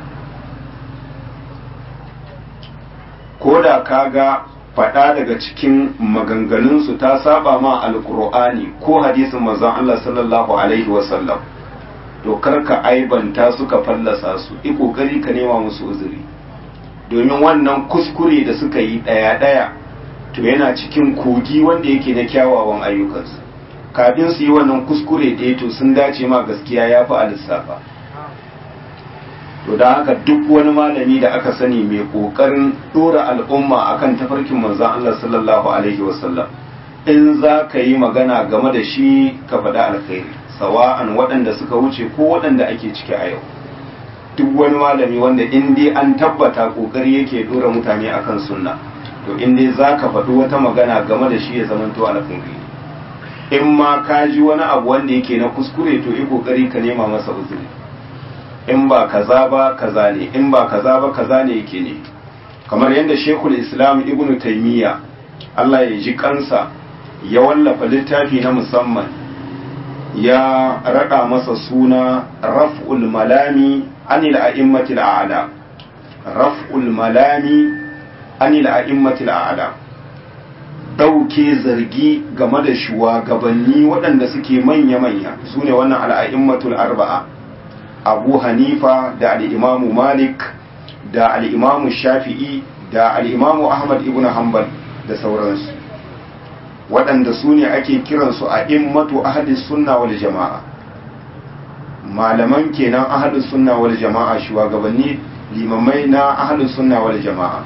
ko da kaga faɗa daga cikin maganganunsu ta saba ma alkur'ani ko hadisin manzon Allah sallallahu alaihi wasallam, to karka aibanta suka fallasa su, yi kokari ka nema musu uzuri, domin wannan kuskure da suka yi ɗaya to yana cikin kogi wanda yake na kyawawan ayyukansu. Kafin su yi wannan kuskure ɗaya to sun dace ma gaskiya ya fi a lissafa. To da haka duk wani malami da aka sani mai ƙoƙarin ɗora al'umma akan tafarkin manzon Allah sallallahu alaihi wasallam, in za ka yi magana game da shi ka faɗa alkhairi, sawa'an waɗanda suka wuce ko waɗanda ake ciki a yau. Duk wani malami wanda in dai an tabbata ƙoƙari yake ɗora mutane akan sunna, to in dai za ka faɗi wata magana game da shi ya zamanto alkhairi. In ma ka ji wani abu wanda yake na kuskure, to yi ƙoƙari ka nema masa uzuri. In ba kaza ba kaza ne, in ba kaza ba kaza ne yake ne. Kamar yadda Sheikhul Islam Ibn Taymiyyah, Allah ya ji kansa, ya wallafa littafi na musamman, ya raɗa masa suna Raf'ul Malami anil a'immatil a'la. Raf'ul Malami anil a'immatil a'la. Dauke zargi game da shugabanni waɗanda suke manya-manya, su ne wannan al'a'immatul arba'a. Abu Hanifa da al'imamu Malik da al'imamu Shafi'i da al'imamu Ahmad ibn Hanbal da sauransu, waɗanda su ne ake kiransu a immatu ahadis sunna wal jama'a, malaman kenan ahadis sunna wal jama'a, shugabanni limamai na ahadis sunna wal jama'a.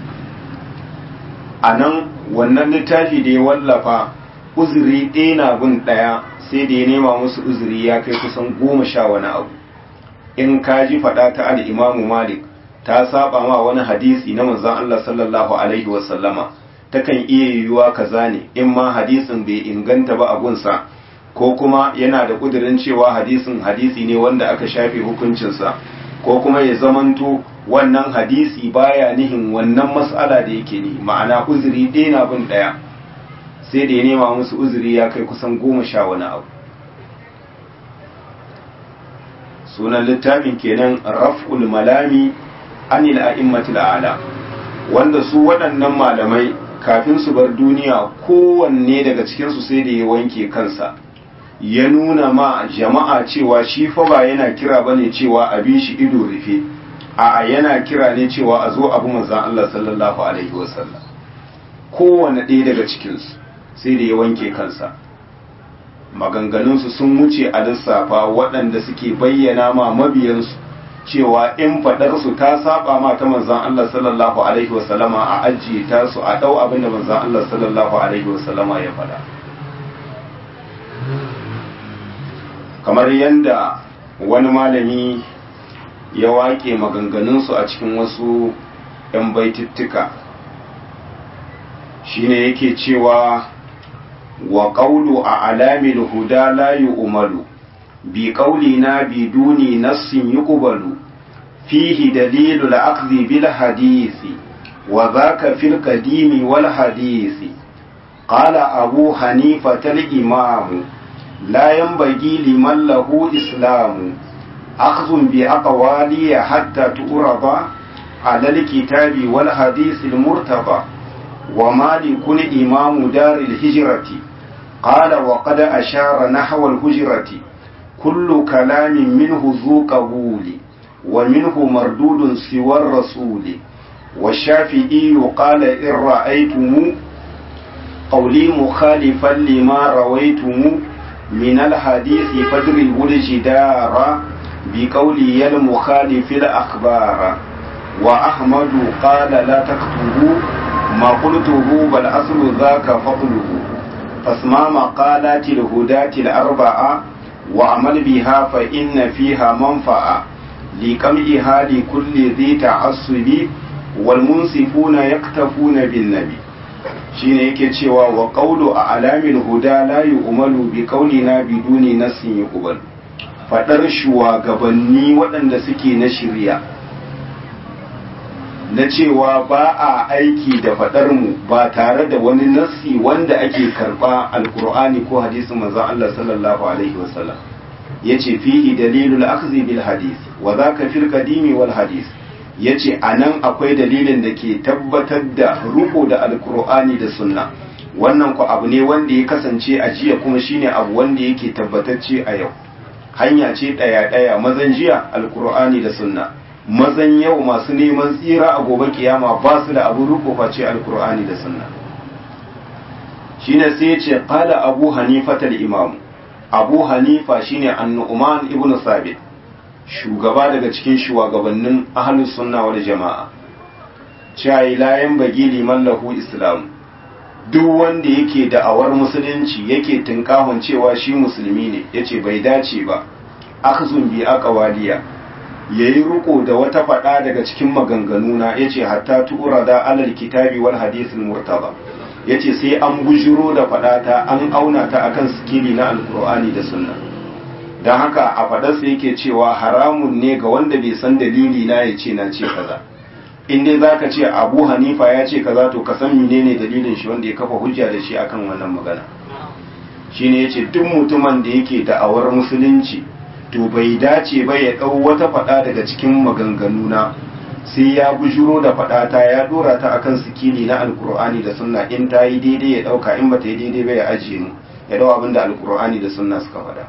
A nan wannan littafi da ya wallafa uzuri ɗaya na bin ɗaya, sai da ya nema musu uzuri ya kai kusan 10 wani abu. In ka ji faɗa ta al'imamu Malik ta saba ma wani hadisi na manzon Allah sallallahu Alaihi wasallama, takan iya yiwuwa kaza ne, in ma hadisin bai inganta ba a gunsa, ko kuma yana da ƙudurin cewa hadisin hadisi ne wanda aka shafe hukuncinsa, ko kuma ya zamanto wannan hadisi baya nihin wannan mas'ala da yake ni, ma'ana uzuri ɗaya na bin ɗaya, sai da ya nema musu uzuri ya kai kusan 10 wani abu. Sunan littafin kenan Raf'ul Malami anil a'immatil a'la, wanda su waɗannan malamai kafin su bar duniya kowanne daga cikin su sai da ya wanke kansa, ya nuna ma jama'a cewa shi fa ba yana kira bane cewa a bi shi ido rufe, a'a yana kira ne cewa a zo abu manzon Allah sallallahu alaihi wasallam. Kowanne ɗaya daga cikin su sai da ya wanke kansa. Maganganunsu sun wuce a lissafa, waɗanda suke bayyana ma mabiyansu cewa in faɗarsu ta saba ma ta manzan Allah sallallahu alaihi wasallama a ajiye ta su a ɗau abin da manzan Allah sallallahu alaihi wasallama ya faɗa. Kamar yadda wani malami ya waƙe maganganunsu a cikin wasu 'yan baitittuka, shine yake cewa wa qawlu a'lamil huda la yu'malu bi qawlina biduni nassin yuqbalu fihi dalilul akhdhi bil hadisi wa dhaka fil qadimi wal hadisi qala abu hanifa al imam la yanbaghi liman lahu islamu akhdhun bi aqwali hatta tu'rada ala al kitabi wal hadisi al murtaba wa malikun imamu daril hijrati قال وقد أشار نحو الهجرة كل كلام منه ذو قبول ومنه مردود سوى الرسول والشافعي قال إن رأيتم قولي مخالفا لما رويتم من الحديث فادربوا الجدار بقولي المخالف الأخبار وأحمد قال لا تكتبوا ما قلته بل أصل ذاك فقله فاسمع مقالات الهداة الأربعة وعمل بها فإن فيها منفعة لكمئها لكل ذي تعصب والمنصفون يقتفون بالنبي. shine yake cewa wa qawlu a'lamil huda la yu'malu bi qawlina biduni nassin yuqbal, fadar shugabanni waɗanda suke na shirya na cewa ba a aiki da fadar mu ba tare da wani nassi wanda ake karba alqur'ani ko hadisin manzon Allah sallallahu alaihi wasallam yace fihi dalilul akhdhi bil hadith wa dhaka fil qadimi wal hadith yace anan akwai dalilin da ke tabbatar da ruko da alqur'ani da sunna wannan ku abu ne wanda ya kasance a jiya kuma shine abu wanda yake tabbatacce a yau hanya ce daya mazan jiya alqur'ani da sunna mazan yau masu neman tsira a gobe kiyama ba su da abu ruko face alqur'ani da sunna shine sai yace qala abu hanifa al-imam abu hanifa shine an-nu'man ibn sabit shugaba daga cikin shugabannin ahlus sunna wal jama'a cai layan bagi liman lahu islam duk wanda yake da'awar musulunci yake tinkahon cewa shi musulmi ne yace bai dace ba akhzun bi aqwaliya yayi riko da wata fada daga cikin maganganu na yace hatta tu'rada alal kitabi wal hadithil murtaba yace sai an bujiro da fada ta an auna ta akan sikili na alqur'ani da sunna dan haka a fadarsa yake cewa haramun ne ga wanda bai san dalili na yace na ce kaza in dai zaka ce Abu Hanifa ya ce kaza to ka san menene dalilin shi wanda ya kafa hujja da shi akan wannan magana shine yace duk mutumin da yake da'awar musulunci to bai dace ba ya dau wata fada daga cikin maganganu na sai ya bujuro da fada ta ya dora ta akan sikili na alkur'ani da sunna in ta yi daidai ya dauka in bata yi daidai ba ya ajiye mu ya dau abinda alkur'ani da sunna suka fada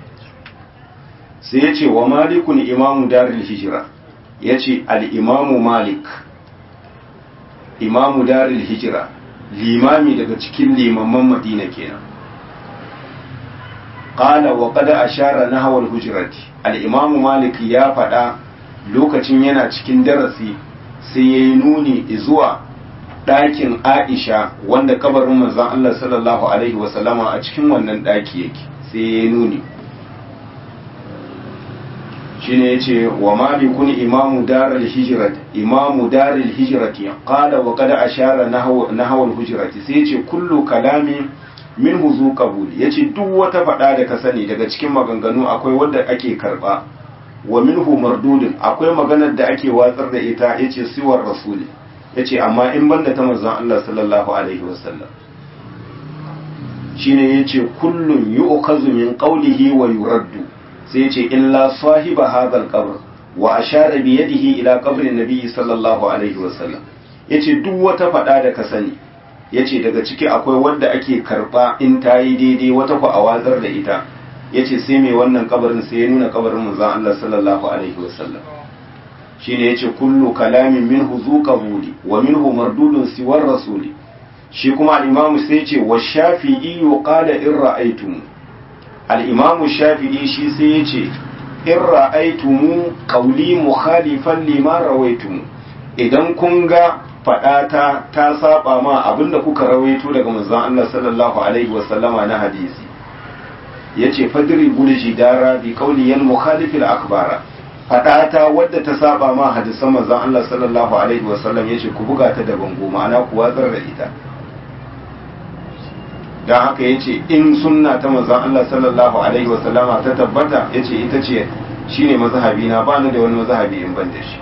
sai yace wa malikun imamu darul hijra yace al-imamu malik imamu darul hijra limami daga cikin limaman madina kenan qala wa qad ashara nahwa al-hujrati al-imam malik ya fada lokacin yana cikin darasi sai yayi nuni zuwa ɗakin Aisha wanda kabarin manzon Allah sallallahu alaihi wasallama a cikin wannan ɗaki yake sai yayi nuni shine yace wa malikun imamu darul hijrat imamu darul hijrati qala wa qad ashara nahwa al-hujrati sai yace kullu kalami min huzu qabul yace duk wata fada da ka sani daga cikin maganganu akwai wanda ake karba wa minhu mardudun akwai maganar da ake watsar da ita yace siwar rasuli yace amma in banda ta manzon Allah sallallahu alaihi wasallam shine yace kullun yu'khazu min qawlihi wa yuraddu sai yace illa sahiba hadha al-qabr wa ashara bi yadihi ila qabri an-nabi sallallahu alaihi wasallam yace duk wata fada da ka sani yace daga ciki akwai wanda ake karba in ta yi daidai wata ku a watsar da ita yace sai mai wannan kabarin sai ya nuna kabarin manzon Allah sallallahu alaihi wasallam shine yace kullu kalamin minhu zu qabuli wa minhu mardudun siwar rasuli shi kuma al-imam sai yace wa shafi'i qala in ra'aytum al-imam shafi'i shi sai yace in ra'aytum qawli mukhalifan lima rawaitum idan kun ga faɗata ta saba ma abinda kuka rawaito daga manzon Allah sallallahu alaihi wasallama na hadisi yace fadri bul jidara bi qawli al mukhalif al akbara faɗata wadda ta saba ma hadisan manzon Allah sallallahu alaihi wasallam yace ku buga ta da bango ma'ana ku watsar da ita dan haka yace in sunna ta manzon Allah sallallahu alaihi wasallama ta tabbata yace ita ce shine mazhabi na ba ni da wani mazhabi in ban da shi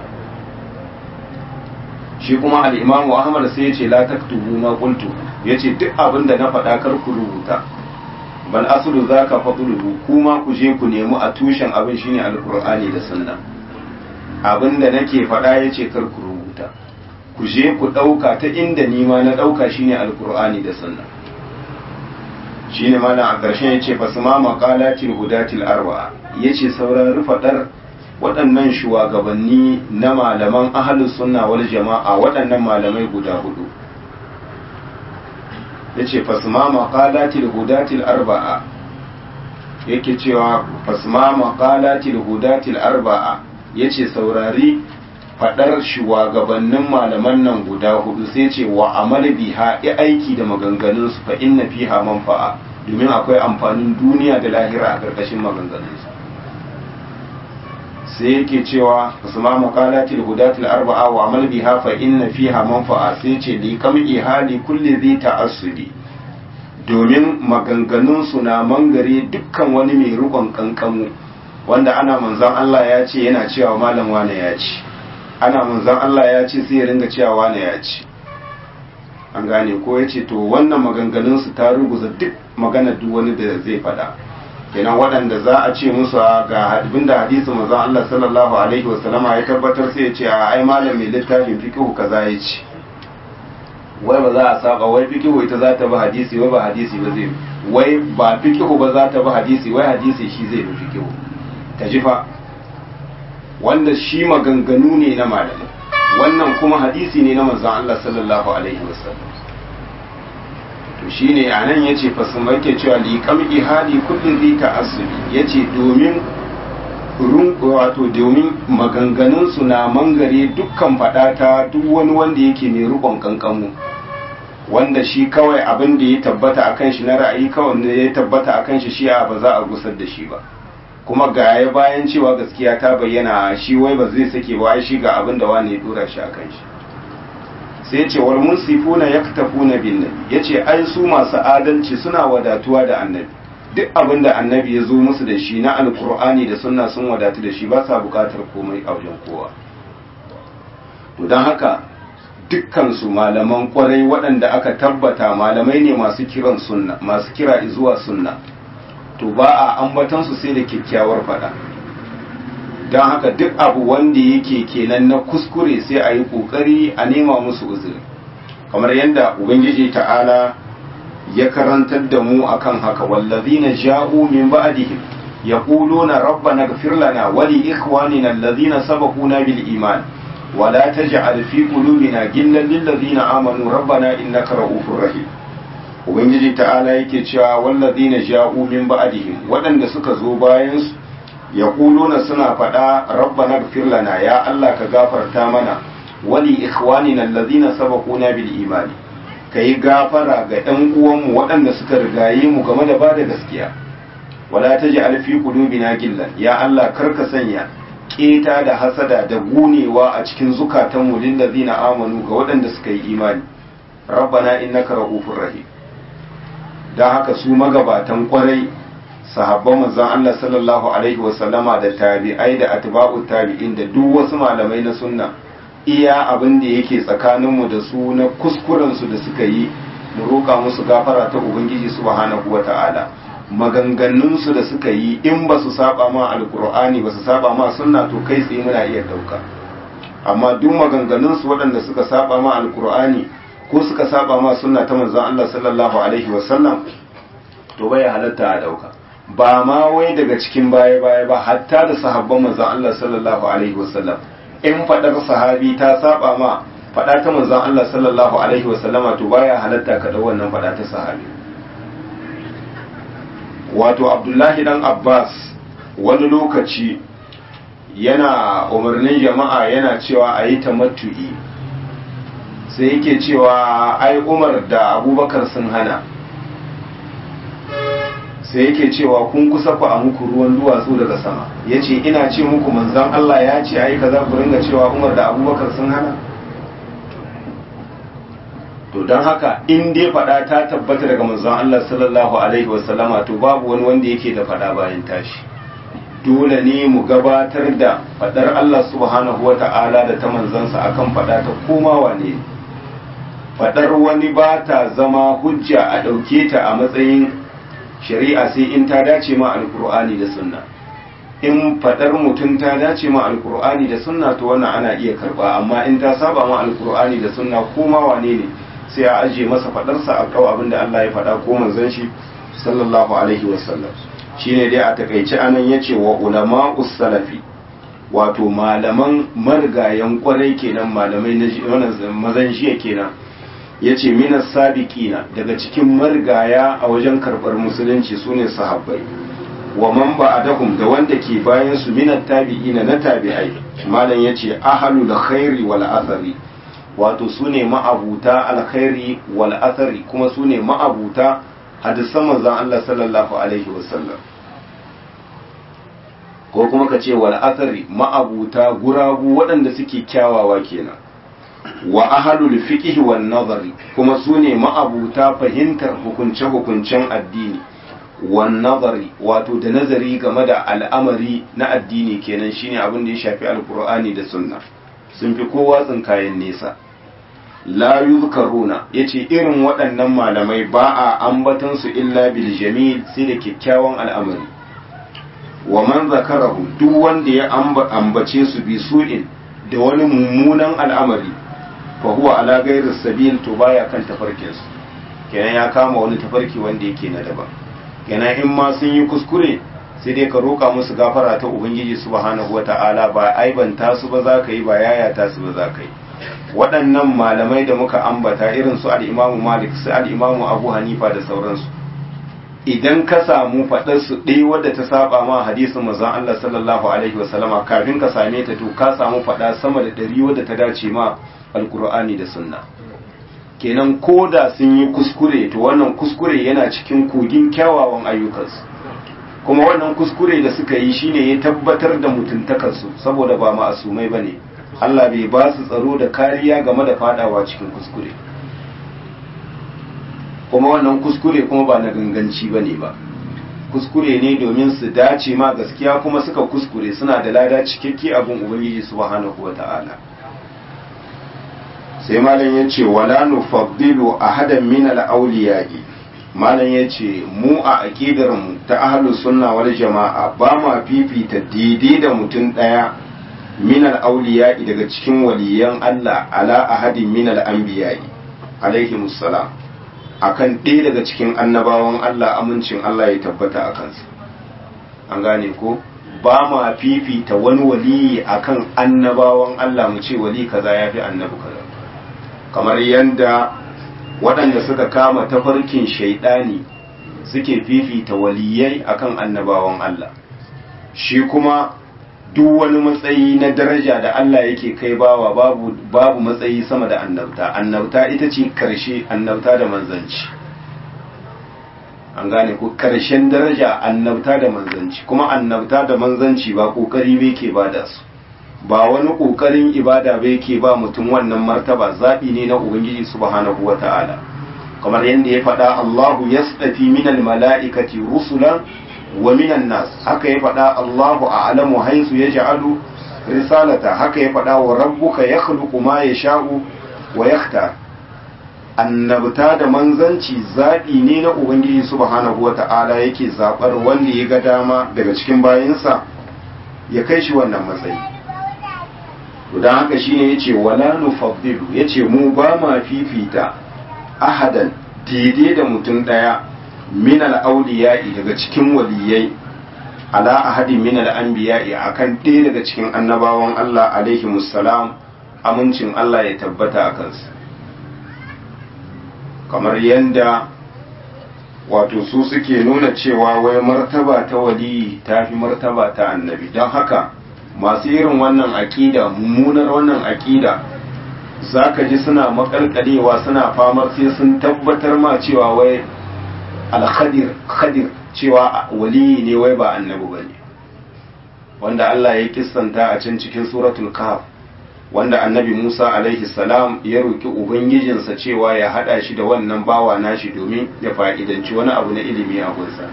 shi kuma al-imamu ahmad sai yace la taktubu ma qultu yace duk abinda na faɗa kar ku rubuta bal aslu zaka fadluhu kuma ku je ku nemi a tushen abin shine alqur'ani da sunna abinda nake faɗa yace kar ku rubuta ku je ku dauka ta inda ni ma na dauka shine alqur'ani da sunna shine mana a ƙarshen yace fasma maqalatil hudatil arba'a yace sauraron fadar waɗannan shugabanni na malaman ahalus sunna wal jama'a waɗannan malamai guda hudu yace fasma maqalatil hudatil arba'a yake cewa fasma maqalatil hudatil arba'a yace saurari fadar shugabannin malaman nan guda hudu sai ce wa amal biha ya aiki da maganganun su fa inna fiha manfa'a domin akwai amfanin duniya da lahira a karkashin maganganun su sai yake cewa fasma maqalatil hudatil arba'a wa amal biha fa inna fiha manfa'a sai ce li kam ihali kulli zai ta'assudi domin maganganun su na mangare dukkan wani mai rukun kankamu wanda ana manzon Allah ya ce yana cewa malam wane ya ce ana manzon Allah ya ce sai ya ringa cewa wane ya ce, an gane ko ya ce to wannan maganganunsu ta ruguza duk magana duk wani da zai faɗa. Kenan waɗanda za a ce musu ga abinda hadisi manzon Allah sallallahu alaihi wasallama ya tabbatar sai ya ce a ai malam mai littafin fiqhu kaza ya ce, wai ba za a saba, wai fiqhu ita za ta bi hadisi, wai ba hadisi ba zai, wai ba fiqhu ba za ta bi hadisi, wai hadisi shi zai bi fiqhu. Ta ji fa, wanda shi maganganu ne na malamai, wannan kuma hadisi ne na manzon Allah sallallahu alaihi wasallam. To shine anan yace fasumake cewa liqam ihadi kulli zai ta'assubi, yace domin wato domin maganganun su na mangare dukkan fadata duk wani wanda yake mai rubon kankamu, wanda shi kawai abin da ya tabbata akan shi na ra'ayi kawai ne ya tabbata akan shi shi'a ba za a gusar da shi ba, kuma ga ya bayan cewa gaskiya ta bayyana shi wai ba zai sake ba, shi ga abin da wani ya dora shi akan shi. sai ce wal munsifuna yaktafuna bin nabi, yace ai su masu adalci suna wadatuwa da annabi, duk abin da annabi ya zo musu da shi na alkur'ani da sunna sun wadatu da shi, ba sa bukatar komai a wajen kowa. To don haka dukkan su malaman kwarai waɗanda aka tabbata malamai ne masu kiran sunna, masu kira zuwa sunna, to ba a ambatan su sai da kyakkyawar faɗa. don haka duk abu wanda yake kenan na kuskure sai a yi kokari a nema musu uzuri, kamar yadda ubangiji ta'ala ya karantar da mu akan haka, wallazina ja'u min ba'dihim yaquluna rabbana ighfir lana wa li ikhwanina alladhina sabaquna bil iman wa la taj'al fi qulubina ghillan lil ladzina amanu rabbana innaka ra'ufur rahim. ubangiji ta'ala yake cewa wallazina ja'u min ba'dihim, waɗanda suka zo bayan su yaquluna suna faɗa rabbana ighfir lana, ya Allah ka gafarta mana, wali ikhwanina alladhina sabaquna bil iman, kai gafara ga ɗan uwanmu waɗanda suka rigaye mu game da bada gaskiya, wala taj'al fi qulubina gillan, ya Allah karka sanya keta da hasada da gunewa a cikin zukatanmu lil ladina amanu ga waɗanda suka yi imani, rabbana innaka ra'ufur rahim. dan haka su magabatan kwarai sahabban manzon Allah sallallahu alaihi wasallama da tabi'ai da atba'u tabi'in da duk wasu malamai na sunna, iya abin da yake tsakaninmu da su na kuskuren su da suka yi mu roƙa musu gafara ta ubangiji subhanahu wata'ala. maganganun su da suka yi in ba su saba ma alqur'ani ba su saba ma sunna, to kai tsaye muna iya dauka, amma duk maganganun su waɗanda suka saba ma alqur'ani ko suka saba ma sunna ta manzon Allah sallallahu alaihi wasallam, to bai halatta a dauka. ba ma wai daga cikin baya-baya ba, hatta da sahabban manzon Allah sallallahu alaihi wasallam, in fadar sahabi ta saba ma fada ta manzon Allah sallallahu alaihi wasallama, to baya halatta ka dau wannan fada ta sahabi. wato Abdullahi dan Abbas wani lokaci yana umarnin jama'a yana cewa a yi tamattu'i, sai yake cewa ai Umar da Abubakar sun hana, sai yake cewa kun kusa ku a muku ruwan duwatsu daga sama, ya ce ina ce muku manzan Allah ya ce ai kaza ku ringa cewa Umar da Abubakar sun hana. to don haka in dai fada ta tabbata daga manzan Allah sallallahu alaihi wasallama, to babu wani wanda yake da fada bayan tashi. dole ne mu gabatar da fadar Allah subhanahu wata'ala da ta manzansa akan fada ta koma wane. fadar wani ba ta zama hujja a ɗauke ta a matsayin shari'a sai in ta dace ma alkur'ani da sunna. in fadar mutum ta dace ma alkur'ani da sunna, to wannan ana iya karba, amma in ta saba ma alkur'ani da sunna koma wane ne sai a aje masa fadarsa a kawo abin da Allah ya fada ko manzon shi sallallahu alaihi wasallam. shine dai a takaice anan yace wa ulama'us salafi, wato malaman marigayen kwarai kenan, malamai na mazan jiya kenan, yace minas sabiqina, daga cikin marigaya a wajen karbar musulunci sune sahabbai, wa man ba'dahum, da wanda ke bayan su minat tabi'ina, na tabi'ai. malam yace ahlul khairi wal athari, wato sune ma'abuta alkhairi wal athari, kuma sune ma'abuta hadisan manzon Allah sallallahu alaihi wasallam, ko kuma kace wal athari, ma'abuta gurabu waɗanda suke kyawawa kenan. wa ahlul fiqh wan nazari, kuma sune ma'abuta fahimtar hukunce-hukuncen addini, wan nazari, wato da nazari game da al'amari na addini kenan, shine abin da ya shafi alqur'ani da sunna. sun fi kowa tsinkayen nesa. La yuzkaruna yace irin waɗannan malamai ba a ambatan su illa bil jamil sai da kyakkyawan al'amari. Wa man zakarahu duk wanda ya ambace su bi su'in da wani mummunan al'amari fa huwa ala ghairi sabil to baya kan tafarkin su, kenan ya kama wani tafarki wanda yake na daban. Kenan in ma sun yi kuskure sai dai ka roka musu gafara ta ubangiji subhanahu wata'ala, ba aibanta su ba za ka yi, ba yayata su ba za ka yi. Waɗannan malamai da muka ambata irin su al-Imam Malik, su al-Imam Abu Hanifa da sauransu, idan ka samu faɗar su ɗaya wadda ta saba ma hadisin manzon Allah sallallahu alaihi wasallama, kafin ka same ta to ka samu faɗa sama da 100 wadda ta dace ma alkur'ani da sunna. Kenan ko da sun yi kuskure to wannan kuskure yana cikin kogin kyawawan ayyukansu, kuma wannan kuskure da suka yi shine ya tabbatar da mutuntakarsu, saboda ba ma'asumai bane. Allah bai ba su tsaro da kariya game da fadawa cikin kuskure, kuma wannan kuskure kuma ba na ganganci bane ba, kuskure ne domin su dace ma gaskiya, kuma suka kuskure suna da lada cikakke abin ubangiji subhanahu wata'ala. sai malam yace wala nufaddilu ahadan min al-awliya'i, malam yace mu a aqidar mu ta ahlus sunna wal jama'a ba ma fifita daidai da mutum daya min al-awliya'i daga cikin waliyan Allah ala ahadin min al-anbiya'i alaihi musallam, akan ɗaya daga cikin annabawan Allah amincin Allah ya tabbata a kansa. An gane ko, ba ma fifita wani waliyi akan annabawan Allah mu ce wali kaza yafi annabi kaza, kamar yanda waɗanda suka kama tafarkin shaidani suke fifita waliyai akan annabawan Allah. Shi kuma duk wani matsayi na daraja da Allah yake kai bawa babu matsayi sama da annabta. Annabta ita ce karshe, annabta da manzanci. An gane ku, karshen daraja annabta da manzanci, kuma annabta da manzanci ba kokari bai ke bada su, ba wani kokarin ibada bai ke ba mutum wannan martaba, zaɓi ne na ubangiji subhanahu wata'ala. Kamar yadda ya faɗa, Allahu yasɗafi minal mala'ikati rusulan wa minan nas, haka ya faɗa Allahu a'lamu haisu yaj'alu risalata, haka ya faɗa wa rabbuka yakhluqu ma yasha'u wa yakhtar. Annabta da manzanci zaɓi ne na ubangiji subhanahu wata'ala, yake zaɓar wanda ya ga dama daga cikin bayinsa ya kai shi wannan matsayi. To dan haka shine yace wala nufaddilu, yace mu ba ma fifita ahadan daidai da mutum daya min al-awliya'i daga cikin waliyai ala ahadin min al-anbiya'i akan ɗaya daga cikin annabawan Allah alaihi musallam, amincin Allah ya tabbata a kansu. Kamar yanda wato su suke nuna cewa wai martaba ta waliyi ta fi martaba ta annabi, don haka masu irin wannan aƙida, mummunar wannan aƙida, za ka ji suna makalkalewa suna famar sai sun tabbatar ma cewa wai al-khadir cewa waliyi ne wai ba annabi bane, wanda Allah ya kissanta a can cikin suratul kahf, wanda annabi Musa alaihi salam ya roki ubangijinsa cewa ya hada shi da wannan bawa nashi domin ya fa'idanci wani abu na ilimi a gunsa.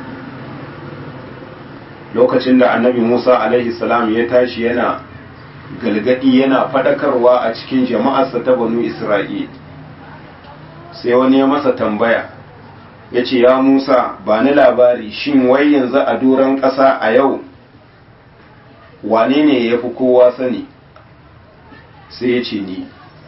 Lokacin da annabi Musa alaihi salam ya tashi yana galgadi yana fadakarwa a cikin jama'arsa ta banu Isra'il, sai wani ya masa tambaya ya ce, ya Musa ba ni labari, shin wai yanzu a doron ƙasa a yau wane ne ya fi kowa sani? Sai ya ce ni.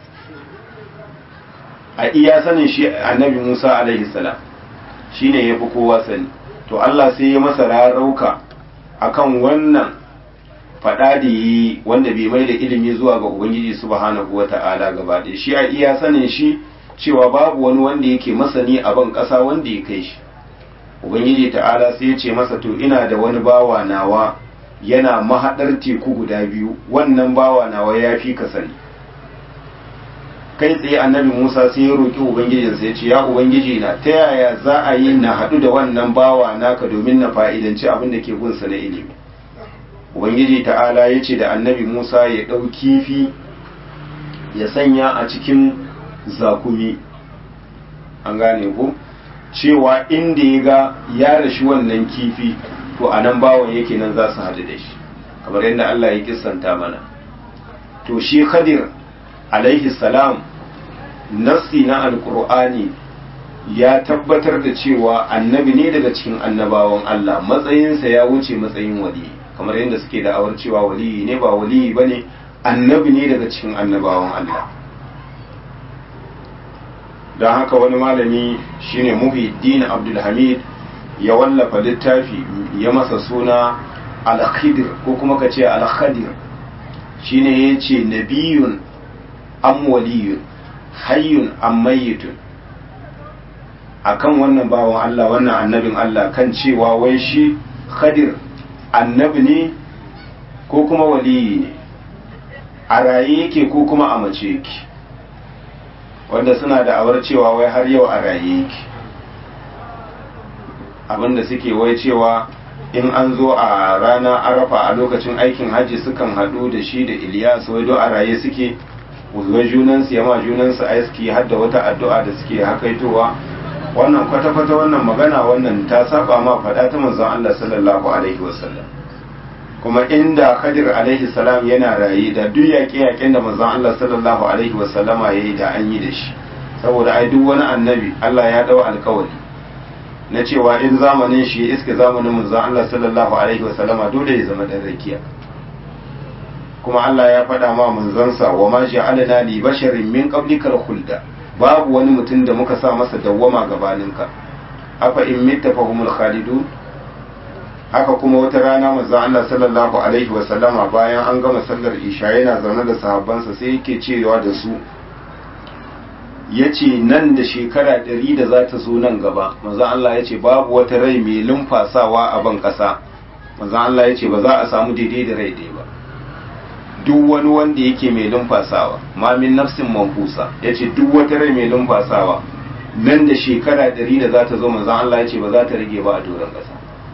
A iya sanin shi annabi Musa alaihi salam shi ne ya fi kowa sani. To Allah sai ya masa rarauka akan wannan faɗa da yi, wanda bai mai da ilimi zuwa ga Ubangiji subhanahu wata'ala gaba ɗaya. Shi a iya sanin shi cewa babu wani wanda yake masani a ban ƙasa wanda ya kai shi. Ubangiji ta'ala sai ya ce masa, to ina da wani bawa nawa yana mahaɗar teku guda biyu, wannan bawa nawa ya fi ka sani. Kai tsaye annabi Musa sai ya roƙi Ubangijinsa ya ce, ya Ubangiji na, ta yaya za a yi na haɗu da wannan bawa naka domin na fa'idanci abin da ke gunsa na ilimi? Ubangiji ta'ala ya ce da annabi Musa ya ɗau kifi ya sanya a cikin zakumi. An gane ku? Cewa inda ya ga ya rashi wannan kifi, to a nan bawan yake nan za su haɗu da shi, kamar yadda Allah ya kissanta mana. to shi Khadir alaihi salam nassi na alkur'ani ya tabbatar da cewa annabi ne daga cikin annabawan Allah, matsayinsa ya wuce matsayin wali, kamar yadda suke da'awar cewa wali ne, ba wali bane, annabi ne daga cikin annabawan Allah. don haka wani malami shine Muhyiddin Abdul Hamid ya wallafa littafi ya masa suna al-Khidir ko kuma kace al-Khadir, shine yace nabiyun am waliyun hayyun am mayyitun, akan wannan bawon Allah, wannan annabin Allah, kan cewa wai shi Khadir annabi ne ko kuma waliyi ne, a raye yake ko kuma a mace yake, wanda suna da awar cewa wai har yau a raye yake. Abinda suke wai cewa in an zo a rana arafa a lokacin aikin hajji sukan haɗu da shi da Ilyas, wai do a raye suke, wai junansu yama junansu aiki har da wata addu'a da suke hakaitowa. Wannan kwata-kwata wannan magana wannan ta saba ma faɗa ta manzon Allah sallallahu alaihi wasallam. Kuma inda Khadir alaihi salam yana raye da duk yaƙe-yaƙen da manzon Allah sallallahu alaihi wasallama yayi da an yi da shi, saboda ai duk wani annabi Allah ya dau alƙawari na cewa in zamanin shi ya iske zamanin manzon Allah sallallahu alaihi wasallama dole ya zama dan rakiya. Kuma Allah ya faɗa ma manzansa wa ma ja'alna li basharin min qablikal khulda, babu wani mutum da muka sa masa dawwama gabaninka, afa in mitta fahumul khalidun. Haka kuma wata rana manzon Allah sallallahu alaihi wasallama bayan an gama sallar isha yana zaune da sahabbansa sai yake cewa da su, yace nan da shekara 100 da za ta zo nan gaba, manzon Allah yace babu wata rai mai lumfasawa a ban kasa, manzon Allah yace ba za a samu daidai da rai ɗaya ba. Duk wani wanda yake mai lumfasawa, ma min nafsin manfusa, yace duk wata rai mai lumfasawa nan da shekara 100 da za ta zo, manzon Allah yace ba za ta rage ba a doron kasa.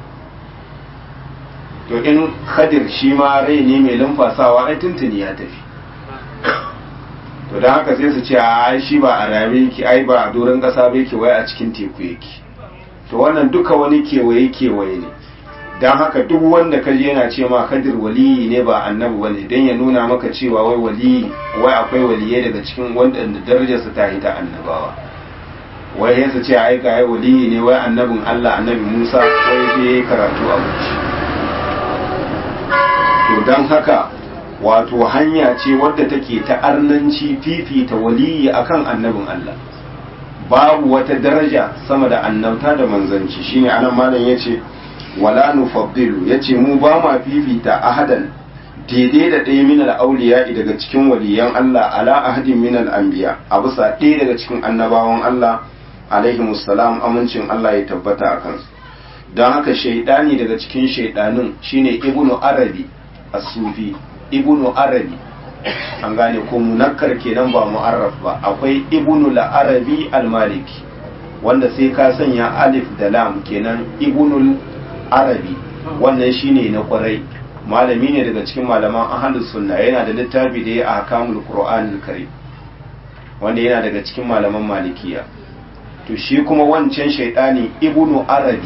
To in Khadir shi ma rai ne mai lumfasawa, ai tuntuni ya tafi. To don haka sai su ce ai shi ba a rame yake, ai ba a doron kasa ba yake, wai a cikin teku yake. To wannan duka wani kewaye ne. Don haka duk wanda ka je yana ce ma Khadir waliyi ne ba annabi bane, dan ya nuna maka cewa wai waliyi, wai akwai waliyai daga cikin wanda darajarsa ta hita annabawa. Wai sai su ce ai ga waliyi ne, wai annabin Allah, annabi Musa, wai sai yayi karatu a wuce. To don haka wato hanya ce wadda take ta arnanci fifita waliyi akan annabin Allah. Babu wata daraja sama da annabta da manzanci. Shine anan malam yace wala nufaddilu, yace mu ba ma fifita ahadan daidai da ɗaya min al-awliya daga cikin waliyan Allah ala ahadin min al-anbiya, a bisa ɗaya daga cikin annabawan Allah alaihi musallam, amincin Allah ya tabbata a kansu. Don haka shaidani daga cikin shaidanin shine Ibnu Arabi as-Sufi, Ibnu Arabi, an gane ko munakkar kenan ba mu'arraf ba. Akwai Ibnu al-Arabi al-Maliki wanda sai ka sanya alif da lam kenan Ibnu Arabi, wannan shine na kwarai, malami ne daga cikin malaman ahlus sunna, yana da littafi da ya ahkamul Qur'anil Karim wanda yana daga cikin malaman malikiya. To shi kuma wancan shaidani Ibnu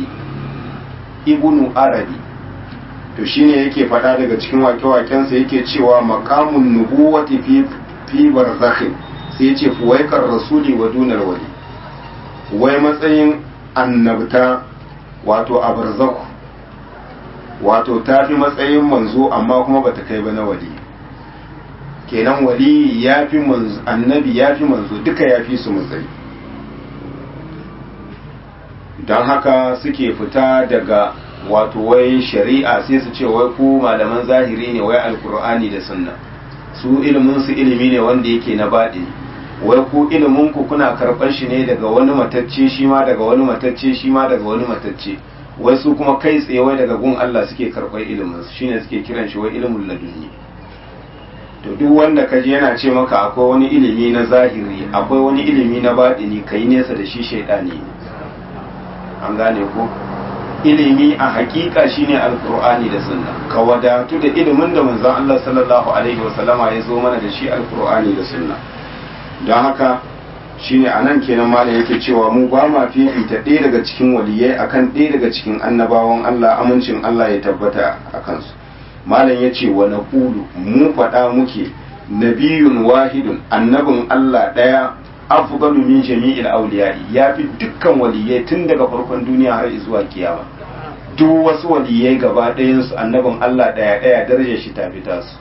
Arabi to shine yake faɗa daga cikin wake-wakensa yake cewa maqamun nubuwati fi barzakhin, sai yace fuwaikar rasuli wa dunar wali, wai matsayin annabta wato a barzakhu, wato ta fi matsayin manzo amma kuma bata kai ba na wali. Kenan wali ya fi manzo, annabi ya fi manzo, duka ya fi su matsayi. Don haka suke fita daga wato wai shari'a sai su ce wai ku malaman zahiri ne, wai alkur'ani da sunna, su ilimin su ilimi ne wanda yake na baɗi, wai ku ilimin ku kuna karɓar shi ne daga wani matacce, shi ma daga wani matacce, shi ma daga wani matacce, wai su kuma kai tsaye wai daga gun Allah suke karɓar ilimin su, shine suke kiran shi wai ilimin ladunni. To duk wanda kaji yana ce maka akwai wani ilimi na zahiri, akwai wani ilimi na baɗini, kai nesa da shi shaidani ne. An gane ko? Ilimi a hakika shine alqur'ani da sunna, ka wadatu da ilimin da manzon Allah sallallahu alaihi wasallama ya zo mana da shi, alqur'ani da sunna. Don haka shine anan kenan malam yake cewa mu ba ma fifita ɗaya daga cikin waliyai akan ɗaya daga cikin annabawan Allah, amincin Allah ya tabbata a kansu. Malam yace wa naqulu, mu faɗa muke nabiyun wahidun annabin Allah daya afdalu min jami'il awliya'i yafi dukkan waliyai tun daga farkon duniya har zuwa kiyama duk wasu waliyai gaba ɗayan su annabin Allah daya darajar shi ta fita su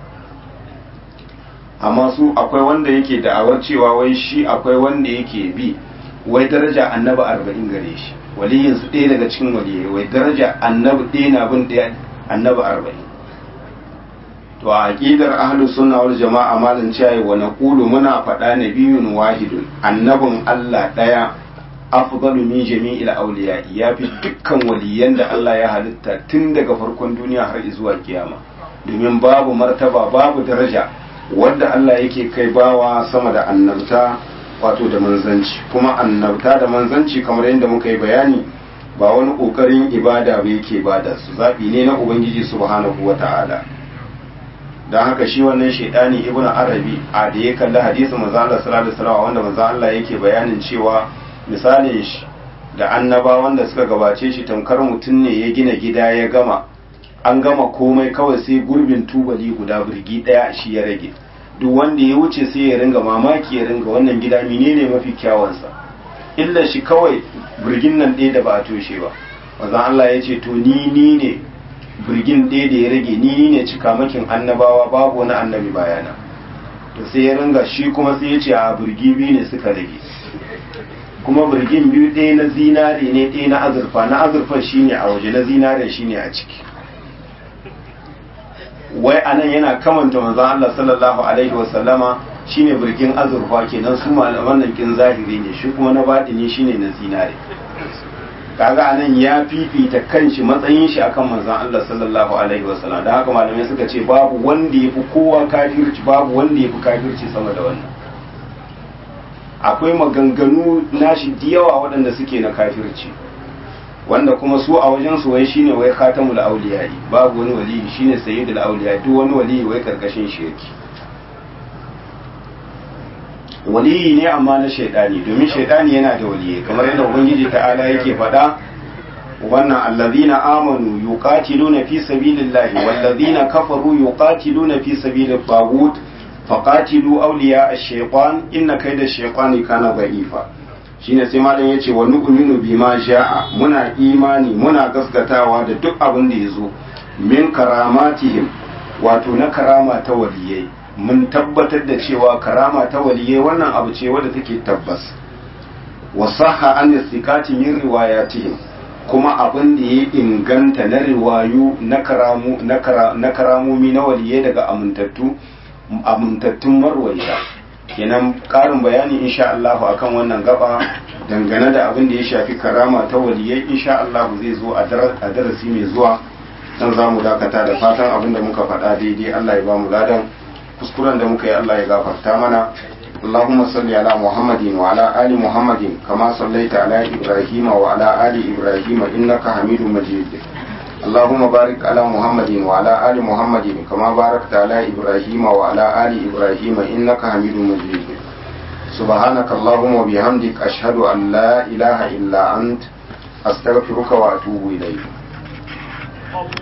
amma su akwai wanda yake da'awar cewa wai shi akwai wanda yake bi wai daraja annabi 40 gare shi waliyin su ɗaya daga cikin waliyai wai daraja annabi ɗaya na bin ɗaya annabi 40 to a aqidar ahlus sunna wal jama'a malan cewa wa naqulu muna faɗa nabiyun wahidun annabin Allah ɗaya afdalu min jami'il awliya yafi dukkan waliyan da Allah ya halitta tun daga farkon duniya har zuwa kiyama domin babu martaba babu daraja wadda Allah yake kai bawa sama da annabta wato da manzanci kuma annabta da manzanci kamar yadda muka yi bayani ba wani kokarin ibada ba yake bada su zabi ne na ubangiji subhanahu wata'ala dan haka shi wannan shaidani ibnu arabi a da ya kalli hadisin manzo Allah sallallahu alaihi wasallam wanda manzo Allah yake bayanin cewa misalin shi da annaba wanda suka gabace shi tamkar mutum ne ya gina gida ya gama an gama komai kawai sai gurbin tubali guda birgi daya shi ya rage duk wanda ya wuce sai ya ringa mamaki ya ringa wannan gida menene mafi kyawansa illa shi kawai birgin nan ɗaya da ba a toshe ba wazan Allah ya ce to ni ne birgin ɗaya da ya rage ni ne cikamakin annabawa babu wani annabi bayana to sai ya ringa shi kuma sai ya ce a birgi biyu ne suka rage kuma birgin biyu ɗaya na zinare ne ɗaya na azurfa na azurfa shine a waje na zinare shine a ciki wai anan yana kamanta manzon Allah sallallahu alaihi wasallama shine birgin azurfa kenan su malaman nan kin zahiri ne shi kuma na batini shine na zinare kaga anan ya fifita kanshi matsayin shi akan manzon Allah sallallahu alaihi wasallam da haka malamai suka ce babu wanda yafi kowa kafirci babu wanda yafi kafirci sama da wannan akwai maganganu nashi da yawa waɗanda suke na kafirci wanda kuma su a wajen su wai shine wai khatamul awliya babu wani wali shine sayyidul awliya duk wani wali wai karkashin shi yake wali ne amma na shaydani domin shaydani yana da waliyi kamar yadda ubangiji ta'ala yake faɗa wannan allazina amanu yuqatiluna fi sabilillahi wallazina kafaru yuqatiluna fi sabilit taghut faqatilu awliya ash-shaytan inna kayda ash-shaytani kana da'ifa shine sai malam yace wa nu'minu bima sha'a muna imani muna gaskatawa da duk abin da yazo min karamatihim wato na karama ta waliyai mun tabbatar da cewa karama ta waliyai wannan abu ce wadda take tabbas wa sahha an istiqati min riwayatihim kuma abin da ya inganta na riwayu na karamomi na waliyai daga amintattun marwaita kenan karin bayani insha Allah akan wannan gaba dangane da abin da ya shafi karama ta waliyai insha Allah zai zo a darasi mai zuwa dan zamu dakata da fatan abin da muka faɗa daidai Allah ya ba mu ladan kuskuren da muka yi Allah ya gafarta mana اللهم صل على محمد وعلى آل محمد كما صليت على إبراهيم وعلى آل إبراهيم إنك حميد مجيد اللهم بارك على محمد وعلى آل محمد كما باركت على إبراهيم وعلى آل إبراهيم إنك حميد مجيد سبحانك اللهم وبحمدك أشهد أن لا إله إلا أنت أستغفرك وأتوب إليك